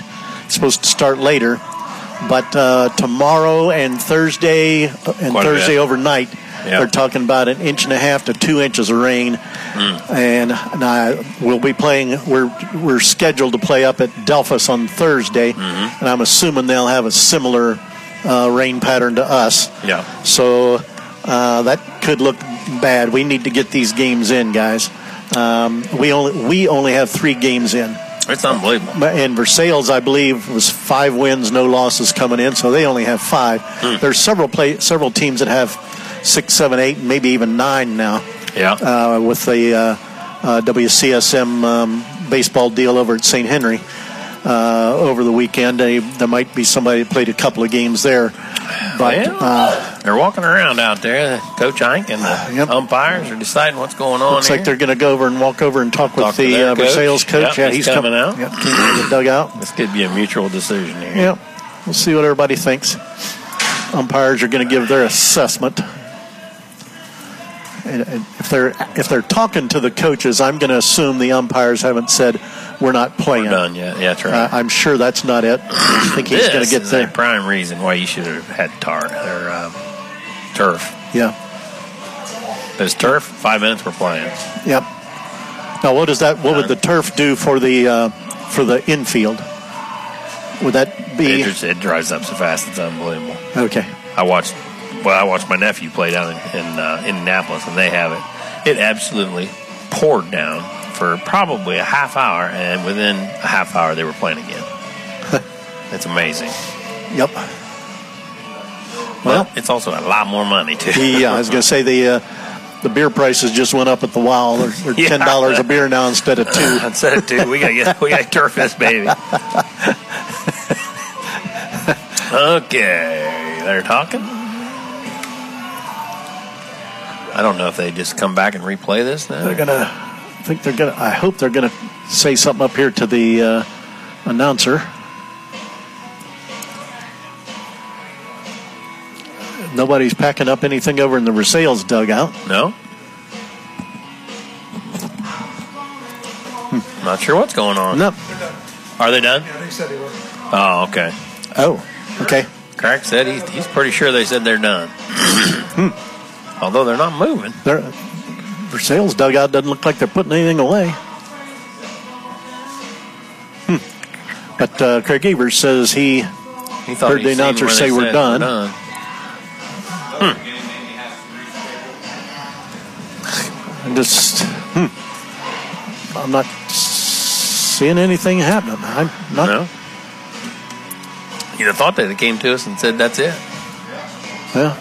Speaker 2: supposed to start later. But uh, tomorrow and Thursday and
Speaker 11: Quite
Speaker 2: Thursday overnight,
Speaker 11: Yep.
Speaker 2: they're talking about an inch and a half to two inches of rain.
Speaker 11: Mm.
Speaker 2: And, and I, we'll be playing, we're we're scheduled to play up at Delphus on Thursday.
Speaker 11: Mm-hmm.
Speaker 2: And I'm assuming they'll have a similar uh, rain pattern to us.
Speaker 11: Yeah.
Speaker 2: So uh, that could look bad. We need to get these games in, guys. Um, we only we only have three games in.
Speaker 11: It's unbelievable.
Speaker 2: And Versailles, I believe, was five wins, no losses coming in, so they only have five.
Speaker 11: Hmm.
Speaker 2: There's several play, several teams that have six, seven, eight, and maybe even nine now.
Speaker 11: Yeah.
Speaker 2: Uh, with the uh, uh, W C S M um, baseball deal over at Saint Henry uh, over the weekend, they, there might be somebody that played a couple of games there. But
Speaker 11: Well,
Speaker 2: uh,
Speaker 11: they're walking around out there. Coach Ike and the
Speaker 2: Yep.
Speaker 11: umpires are deciding what's going on
Speaker 2: looks
Speaker 11: here.
Speaker 2: like they're going to go over and walk over and talk,
Speaker 11: Talk
Speaker 2: with
Speaker 11: to
Speaker 2: the
Speaker 11: their
Speaker 2: uh, Versailles coach.
Speaker 11: Yep,
Speaker 2: yeah,
Speaker 11: he's
Speaker 2: he's
Speaker 11: coming
Speaker 2: com-
Speaker 11: out.
Speaker 2: Yep, came out of the dugout.
Speaker 11: This could be a mutual decision here.
Speaker 2: Yep. We'll see what everybody thinks. Umpires are going to give their assessment. And and if they're if they're talking to the coaches, I'm going to assume the umpires haven't said we're not playing.
Speaker 11: We're done yet. Yeah, that's right.
Speaker 2: Uh, I'm sure that's not it. I think he's going
Speaker 11: This
Speaker 2: to get
Speaker 11: is
Speaker 2: there.
Speaker 11: a prime reason why you should have had tar or uh, turf.
Speaker 2: Yeah.
Speaker 11: There's turf. Five minutes we're playing.
Speaker 2: Yep. Now, what does that? What would the turf do for the uh, for the infield? Would that be?
Speaker 11: It, just, it dries up so fast it's unbelievable.
Speaker 2: Okay.
Speaker 11: I watched. Well, I watched my nephew play down in, in uh, Indianapolis, and they have it. It absolutely poured down for probably a half hour, and within a half hour they were playing again. It's amazing.
Speaker 2: Yep.
Speaker 11: Well, it's also a lot more money too.
Speaker 2: Yeah, I was going to say the uh, the beer prices just went up at the Wow. They're, they're
Speaker 11: Yeah.
Speaker 2: ten dollars a beer now instead of two.
Speaker 11: Instead of two, we got to get we got to turf this baby. Okay, they're talking. I don't know if they just come back and replay this now.
Speaker 2: They're gonna. I think they're gonna. I hope they're gonna say something up here to the uh, announcer. Nobody's packing up anything over in the Versailles dugout.
Speaker 11: No.
Speaker 2: Hmm.
Speaker 11: Not sure what's going on.
Speaker 2: No.
Speaker 11: Are they done?
Speaker 21: Yeah, they said they were.
Speaker 11: Oh, okay.
Speaker 2: Oh, okay.
Speaker 11: Craig said he's, he's pretty sure they said they're done.
Speaker 2: Hmm.
Speaker 11: Although they're not moving.
Speaker 2: They're, Versailles dugout doesn't look like they're putting anything away. Hmm. But uh, Craig Evers says he,
Speaker 11: he thought
Speaker 2: heard the announcer say we're done.
Speaker 11: we're done.
Speaker 2: Hmm. I'm just, hmm. I'm not seeing anything happening. I'm not.
Speaker 11: No. You'd have thought they came to us and said that's it.
Speaker 2: Yeah.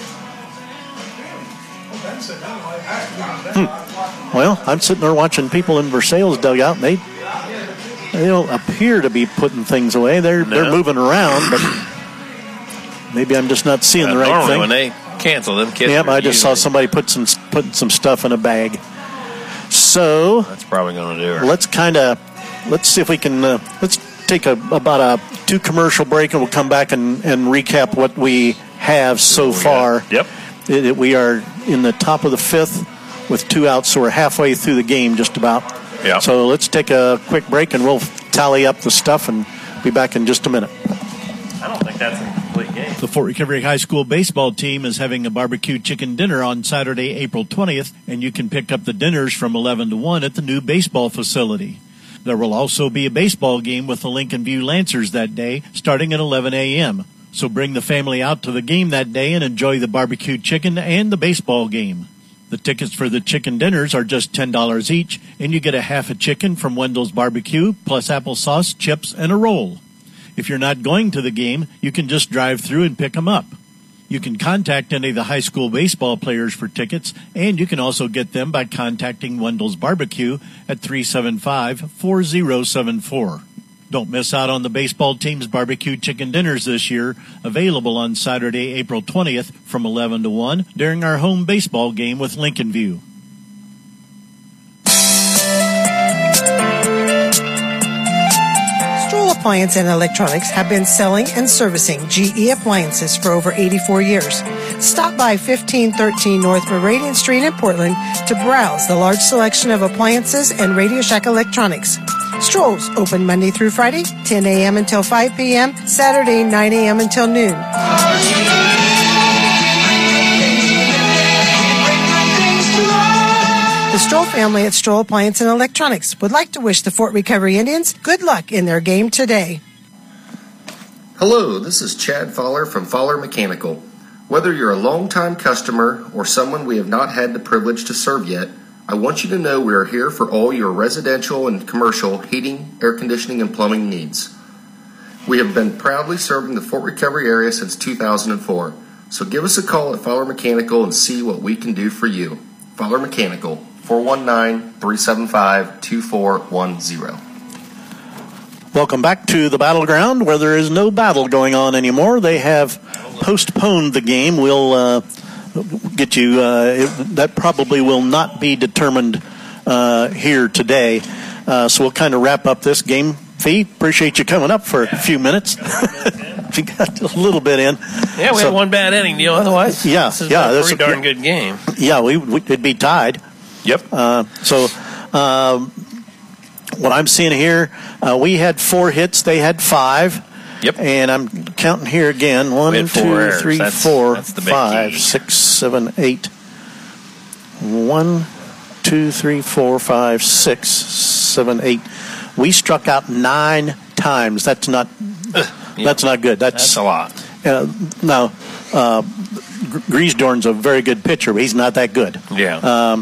Speaker 2: Hmm. Well, I'm sitting there watching people in Versailles dugout, and they they don't appear to be putting things away. They're
Speaker 11: No.
Speaker 2: they're moving around, but maybe I'm just not seeing
Speaker 11: Uh,
Speaker 2: the right
Speaker 11: normally
Speaker 2: thing.
Speaker 11: when they cancel them kids.
Speaker 2: Yep,
Speaker 11: are
Speaker 2: I just saw
Speaker 11: usually-
Speaker 2: somebody put some putting some stuff in a bag. So
Speaker 11: That's probably going to do it.
Speaker 2: let's kind of let's see if we can uh, let's take a about a two commercial break, and we'll come back and, and recap what we have so far.
Speaker 11: Yep.
Speaker 2: It, it- we are in the top of the fifth with two outs, so we're halfway through the game just about.
Speaker 11: Yep.
Speaker 2: So let's take a quick break, and we'll tally up the stuff and be back in just a minute.
Speaker 11: I don't think that's a complete game.
Speaker 17: The Fort Recovery High School baseball team is having a barbecue chicken dinner on Saturday, April twentieth, and you can pick up the dinners from eleven to one at the new baseball facility. There will also be a baseball game with the Lincoln View Lancers that day, starting at eleven a.m. So bring the family out to the game that day and enjoy the barbecue chicken and the baseball game. The tickets for the chicken dinners are just ten dollars each, and you get a half a chicken from Wendell's Barbecue, plus applesauce, chips, and a roll. If you're not going to the game, you can just drive through and pick them up. You can contact any of the high school baseball players for tickets, and you can also get them by contacting Wendell's Barbecue at three seven five, four zero seven four. Don't miss out on the baseball team's barbecue chicken dinners this year, available on Saturday, April twentieth from eleven to one during our home baseball game with Lincoln View.
Speaker 10: Stroll Appliance and Electronics have been selling and servicing G E appliances for over eighty-four years. Stop by fifteen thirteen North Meridian Street in Portland to browse the large selection of appliances and Radio Shack electronics. Strolls open Monday through Friday, ten a.m. until five p.m., Saturday, nine a.m. until noon. The Stroll family at Stroll Appliance and Electronics would like to wish the Fort Recovery Indians good luck in their game today.
Speaker 1: Hello, this is Chad Fowler from Fowler Mechanical. Whether you're a longtime customer or someone we have not had the privilege to serve yet, I want you to know we are here for all your residential and commercial heating, air conditioning, and plumbing needs. We have been proudly serving the Fort Recovery area since two thousand four, so give us a call at Fowler Mechanical and see what we can do for you. Fowler Mechanical, four one nine, three seven five, two four one zero.
Speaker 2: Welcome back to the battleground where there is no battle going on anymore. They have postponed the game. We'll uh, get you, uh, it, that probably will not be determined uh, here today. Uh, so we'll kind of wrap up this game. Fee, appreciate you coming up for a few minutes. You got a little bit in.
Speaker 11: Yeah, we
Speaker 2: so,
Speaker 11: had one bad inning deal otherwise.
Speaker 2: Yeah,
Speaker 11: this is
Speaker 2: yeah,
Speaker 11: a
Speaker 2: this
Speaker 11: pretty
Speaker 2: is,
Speaker 11: darn good game.
Speaker 2: Yeah, we, we it'd be tied.
Speaker 11: Yep.
Speaker 2: Uh, so, um, what I'm seeing here, uh, we had four hits, they had five.
Speaker 11: Yep.
Speaker 2: And I'm counting here again. One, two,
Speaker 11: errors.
Speaker 2: three,
Speaker 11: that's,
Speaker 2: four,
Speaker 11: that's the big
Speaker 2: five,
Speaker 11: key.
Speaker 2: six, seven, eight. One, two, three, four, five, six, seven, eight. We struck out nine times. That's not.
Speaker 11: Yep.
Speaker 2: That's not good. That's,
Speaker 11: that's a lot.
Speaker 2: Uh, now, uh, Griesdorn's a very good pitcher, but he's not that good.
Speaker 11: Yeah.
Speaker 2: Um,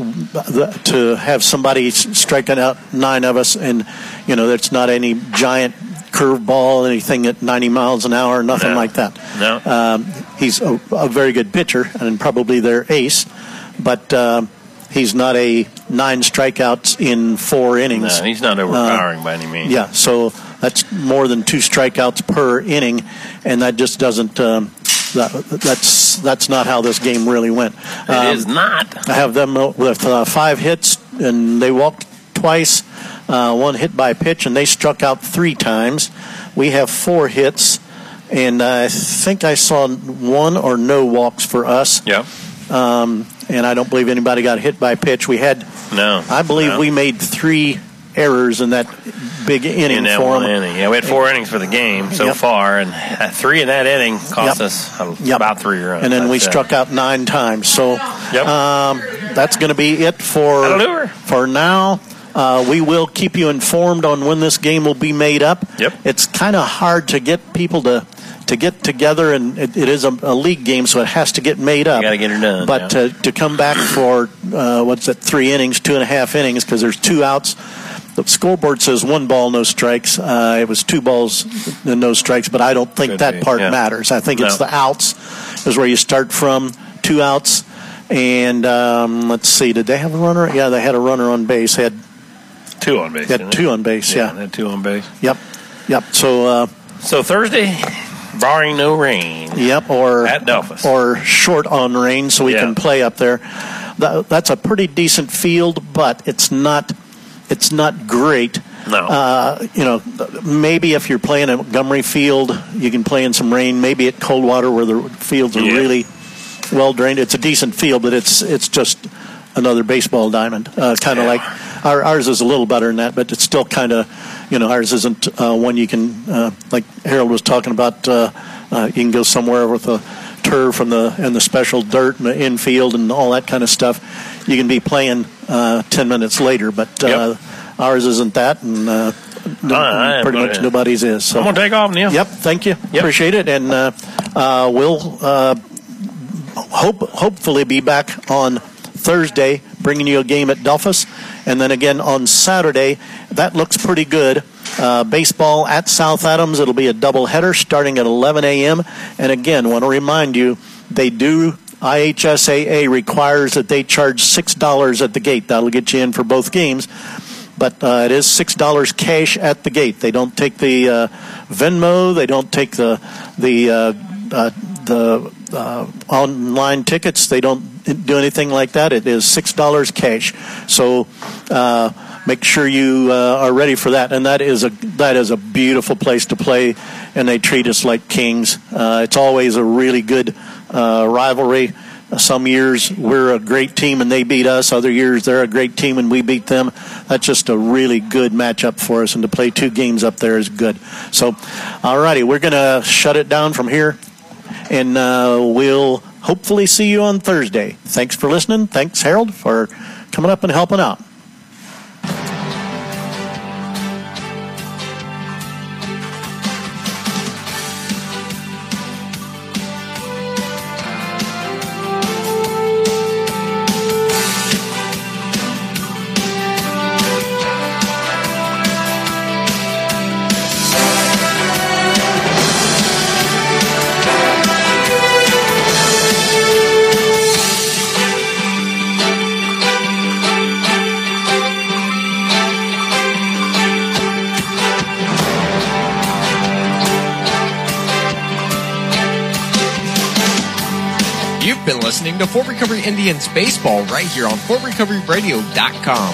Speaker 2: the, to have somebody striking out nine of us, and you know, that's not any giant curveball, anything at ninety miles an hour, nothing
Speaker 11: no.
Speaker 2: like that.
Speaker 11: No.
Speaker 2: Um, he's a, a very good pitcher and probably their ace, but uh, he's not a nine strikeouts in four innings.
Speaker 11: No, he's not overpowering uh, by any means.
Speaker 2: Yeah, so that's more than two strikeouts per inning, and that just doesn't. Um, that, that's that's not how this game really went.
Speaker 11: It
Speaker 2: um,
Speaker 11: is not.
Speaker 2: I have them with uh, five hits, and they walked twice. Uh, one hit by pitch, and they struck out three times. We have four hits, and I think I saw one or no walks for us.
Speaker 11: Yeah.
Speaker 2: Um, and I don't believe anybody got hit by pitch. We had,
Speaker 11: no.
Speaker 2: I believe
Speaker 11: no.
Speaker 2: we made three errors in that big inning
Speaker 11: in that
Speaker 2: for
Speaker 11: one
Speaker 2: them.
Speaker 11: inning. Yeah, we had four innings for the game so
Speaker 2: yep.
Speaker 11: far, and three in that inning cost
Speaker 2: yep.
Speaker 11: us um,
Speaker 2: yep.
Speaker 11: about three runs.
Speaker 2: And then we
Speaker 11: uh,
Speaker 2: struck out nine times. So
Speaker 11: yep.
Speaker 2: um, that's going to be it for
Speaker 11: Hallelujah.
Speaker 2: for now. Uh, we will keep you informed on when this game will be made up.
Speaker 11: Yep.
Speaker 2: It's kind of hard to get people to to get together, and it, it is a, a league game, so it has to get made up.
Speaker 11: You got to get it done.
Speaker 2: But
Speaker 11: yeah.
Speaker 2: to, to come back for, uh, what's that, three innings, two and a half innings, because there's two outs. The scoreboard says one ball, no strikes. Uh, it was two balls and no strikes, but I don't think
Speaker 11: Could
Speaker 2: that
Speaker 11: be,
Speaker 2: part
Speaker 11: yeah.
Speaker 2: matters. I think
Speaker 11: no.
Speaker 2: it's the outs is where you start from, two outs. And um, let's see, did they have a runner? Yeah, they had a runner on base. They had
Speaker 11: two on base.
Speaker 2: They had two on base, yeah.
Speaker 11: yeah. They had two on base.
Speaker 2: Yep, yep. So, uh,
Speaker 11: so Thursday, barring no rain.
Speaker 2: Yep, or
Speaker 11: at Delphus.
Speaker 2: Or short on rain, so we
Speaker 11: yeah.
Speaker 2: can play up there. That, that's a pretty decent field, but it's not. It's not great.
Speaker 11: No.
Speaker 2: Uh, you know, maybe if you're playing at Montgomery Field, you can play in some rain. Maybe at Coldwater, where the fields are
Speaker 11: yeah.
Speaker 2: really well drained. It's a decent field, but it's it's just another baseball diamond. Uh, kind of
Speaker 11: yeah.
Speaker 2: like our, ours is a little better than that, but it's still kind of, you know, ours isn't uh, one you can, uh, like Harold was talking about. Uh, uh, you can go somewhere with a turf and the and the special dirt and the infield and all that kind of stuff. You can be playing uh, ten minutes later, but uh,
Speaker 11: yep.
Speaker 2: ours isn't that, and uh,
Speaker 11: right,
Speaker 2: pretty much nobody's is. So.
Speaker 11: I'm going to take off, Neil.
Speaker 2: Yep, thank you.
Speaker 11: Yep.
Speaker 2: Appreciate it, and uh, uh, we'll uh, hope hopefully be back on Thursday, bringing you a game at Delphus, and then again on Saturday. That looks pretty good. Uh, baseball at South Adams. It'll be a doubleheader starting at eleven a.m. And again, want to remind you, they do. I H S A A requires that they charge six dollars at the gate. That'll get you in for both games. But uh, it is six dollars cash at the gate. They don't take the uh, Venmo. They don't take the the uh, uh, the uh, online tickets. They don't do anything like that. It is six dollars cash. So uh, make sure you uh, are ready for that. And that is a that is a beautiful place to play, and they treat us like kings. Uh, it's always a really good Uh, rivalry. Some years we're a great team and they beat us. Other years they're a great team and we beat them. That's just a really good matchup for us, and to play two games up there is good. So, all righty, we're going to shut it down from here, and uh, we'll hopefully see you on Thursday. Thanks for listening. Thanks, Harold, for coming up and helping out.
Speaker 16: Listening to Fort Recovery Indians baseball right here on Fort Recovery Radio dot com.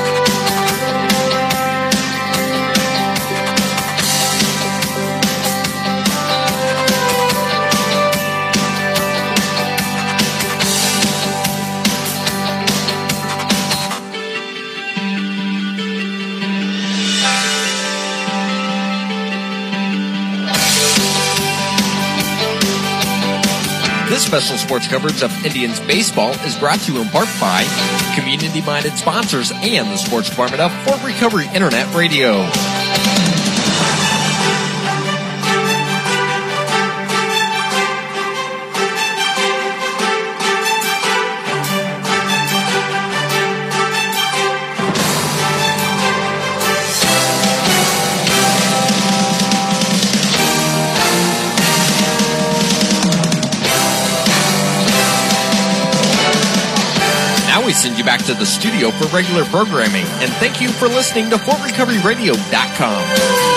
Speaker 16: This special sports coverage of Indians baseball is brought to you in part by community-minded sponsors and the sports department of Fort Recovery Internet Radio. We send you back to the studio for regular programming, and thank you for listening to Fort Recovery Radio dot com.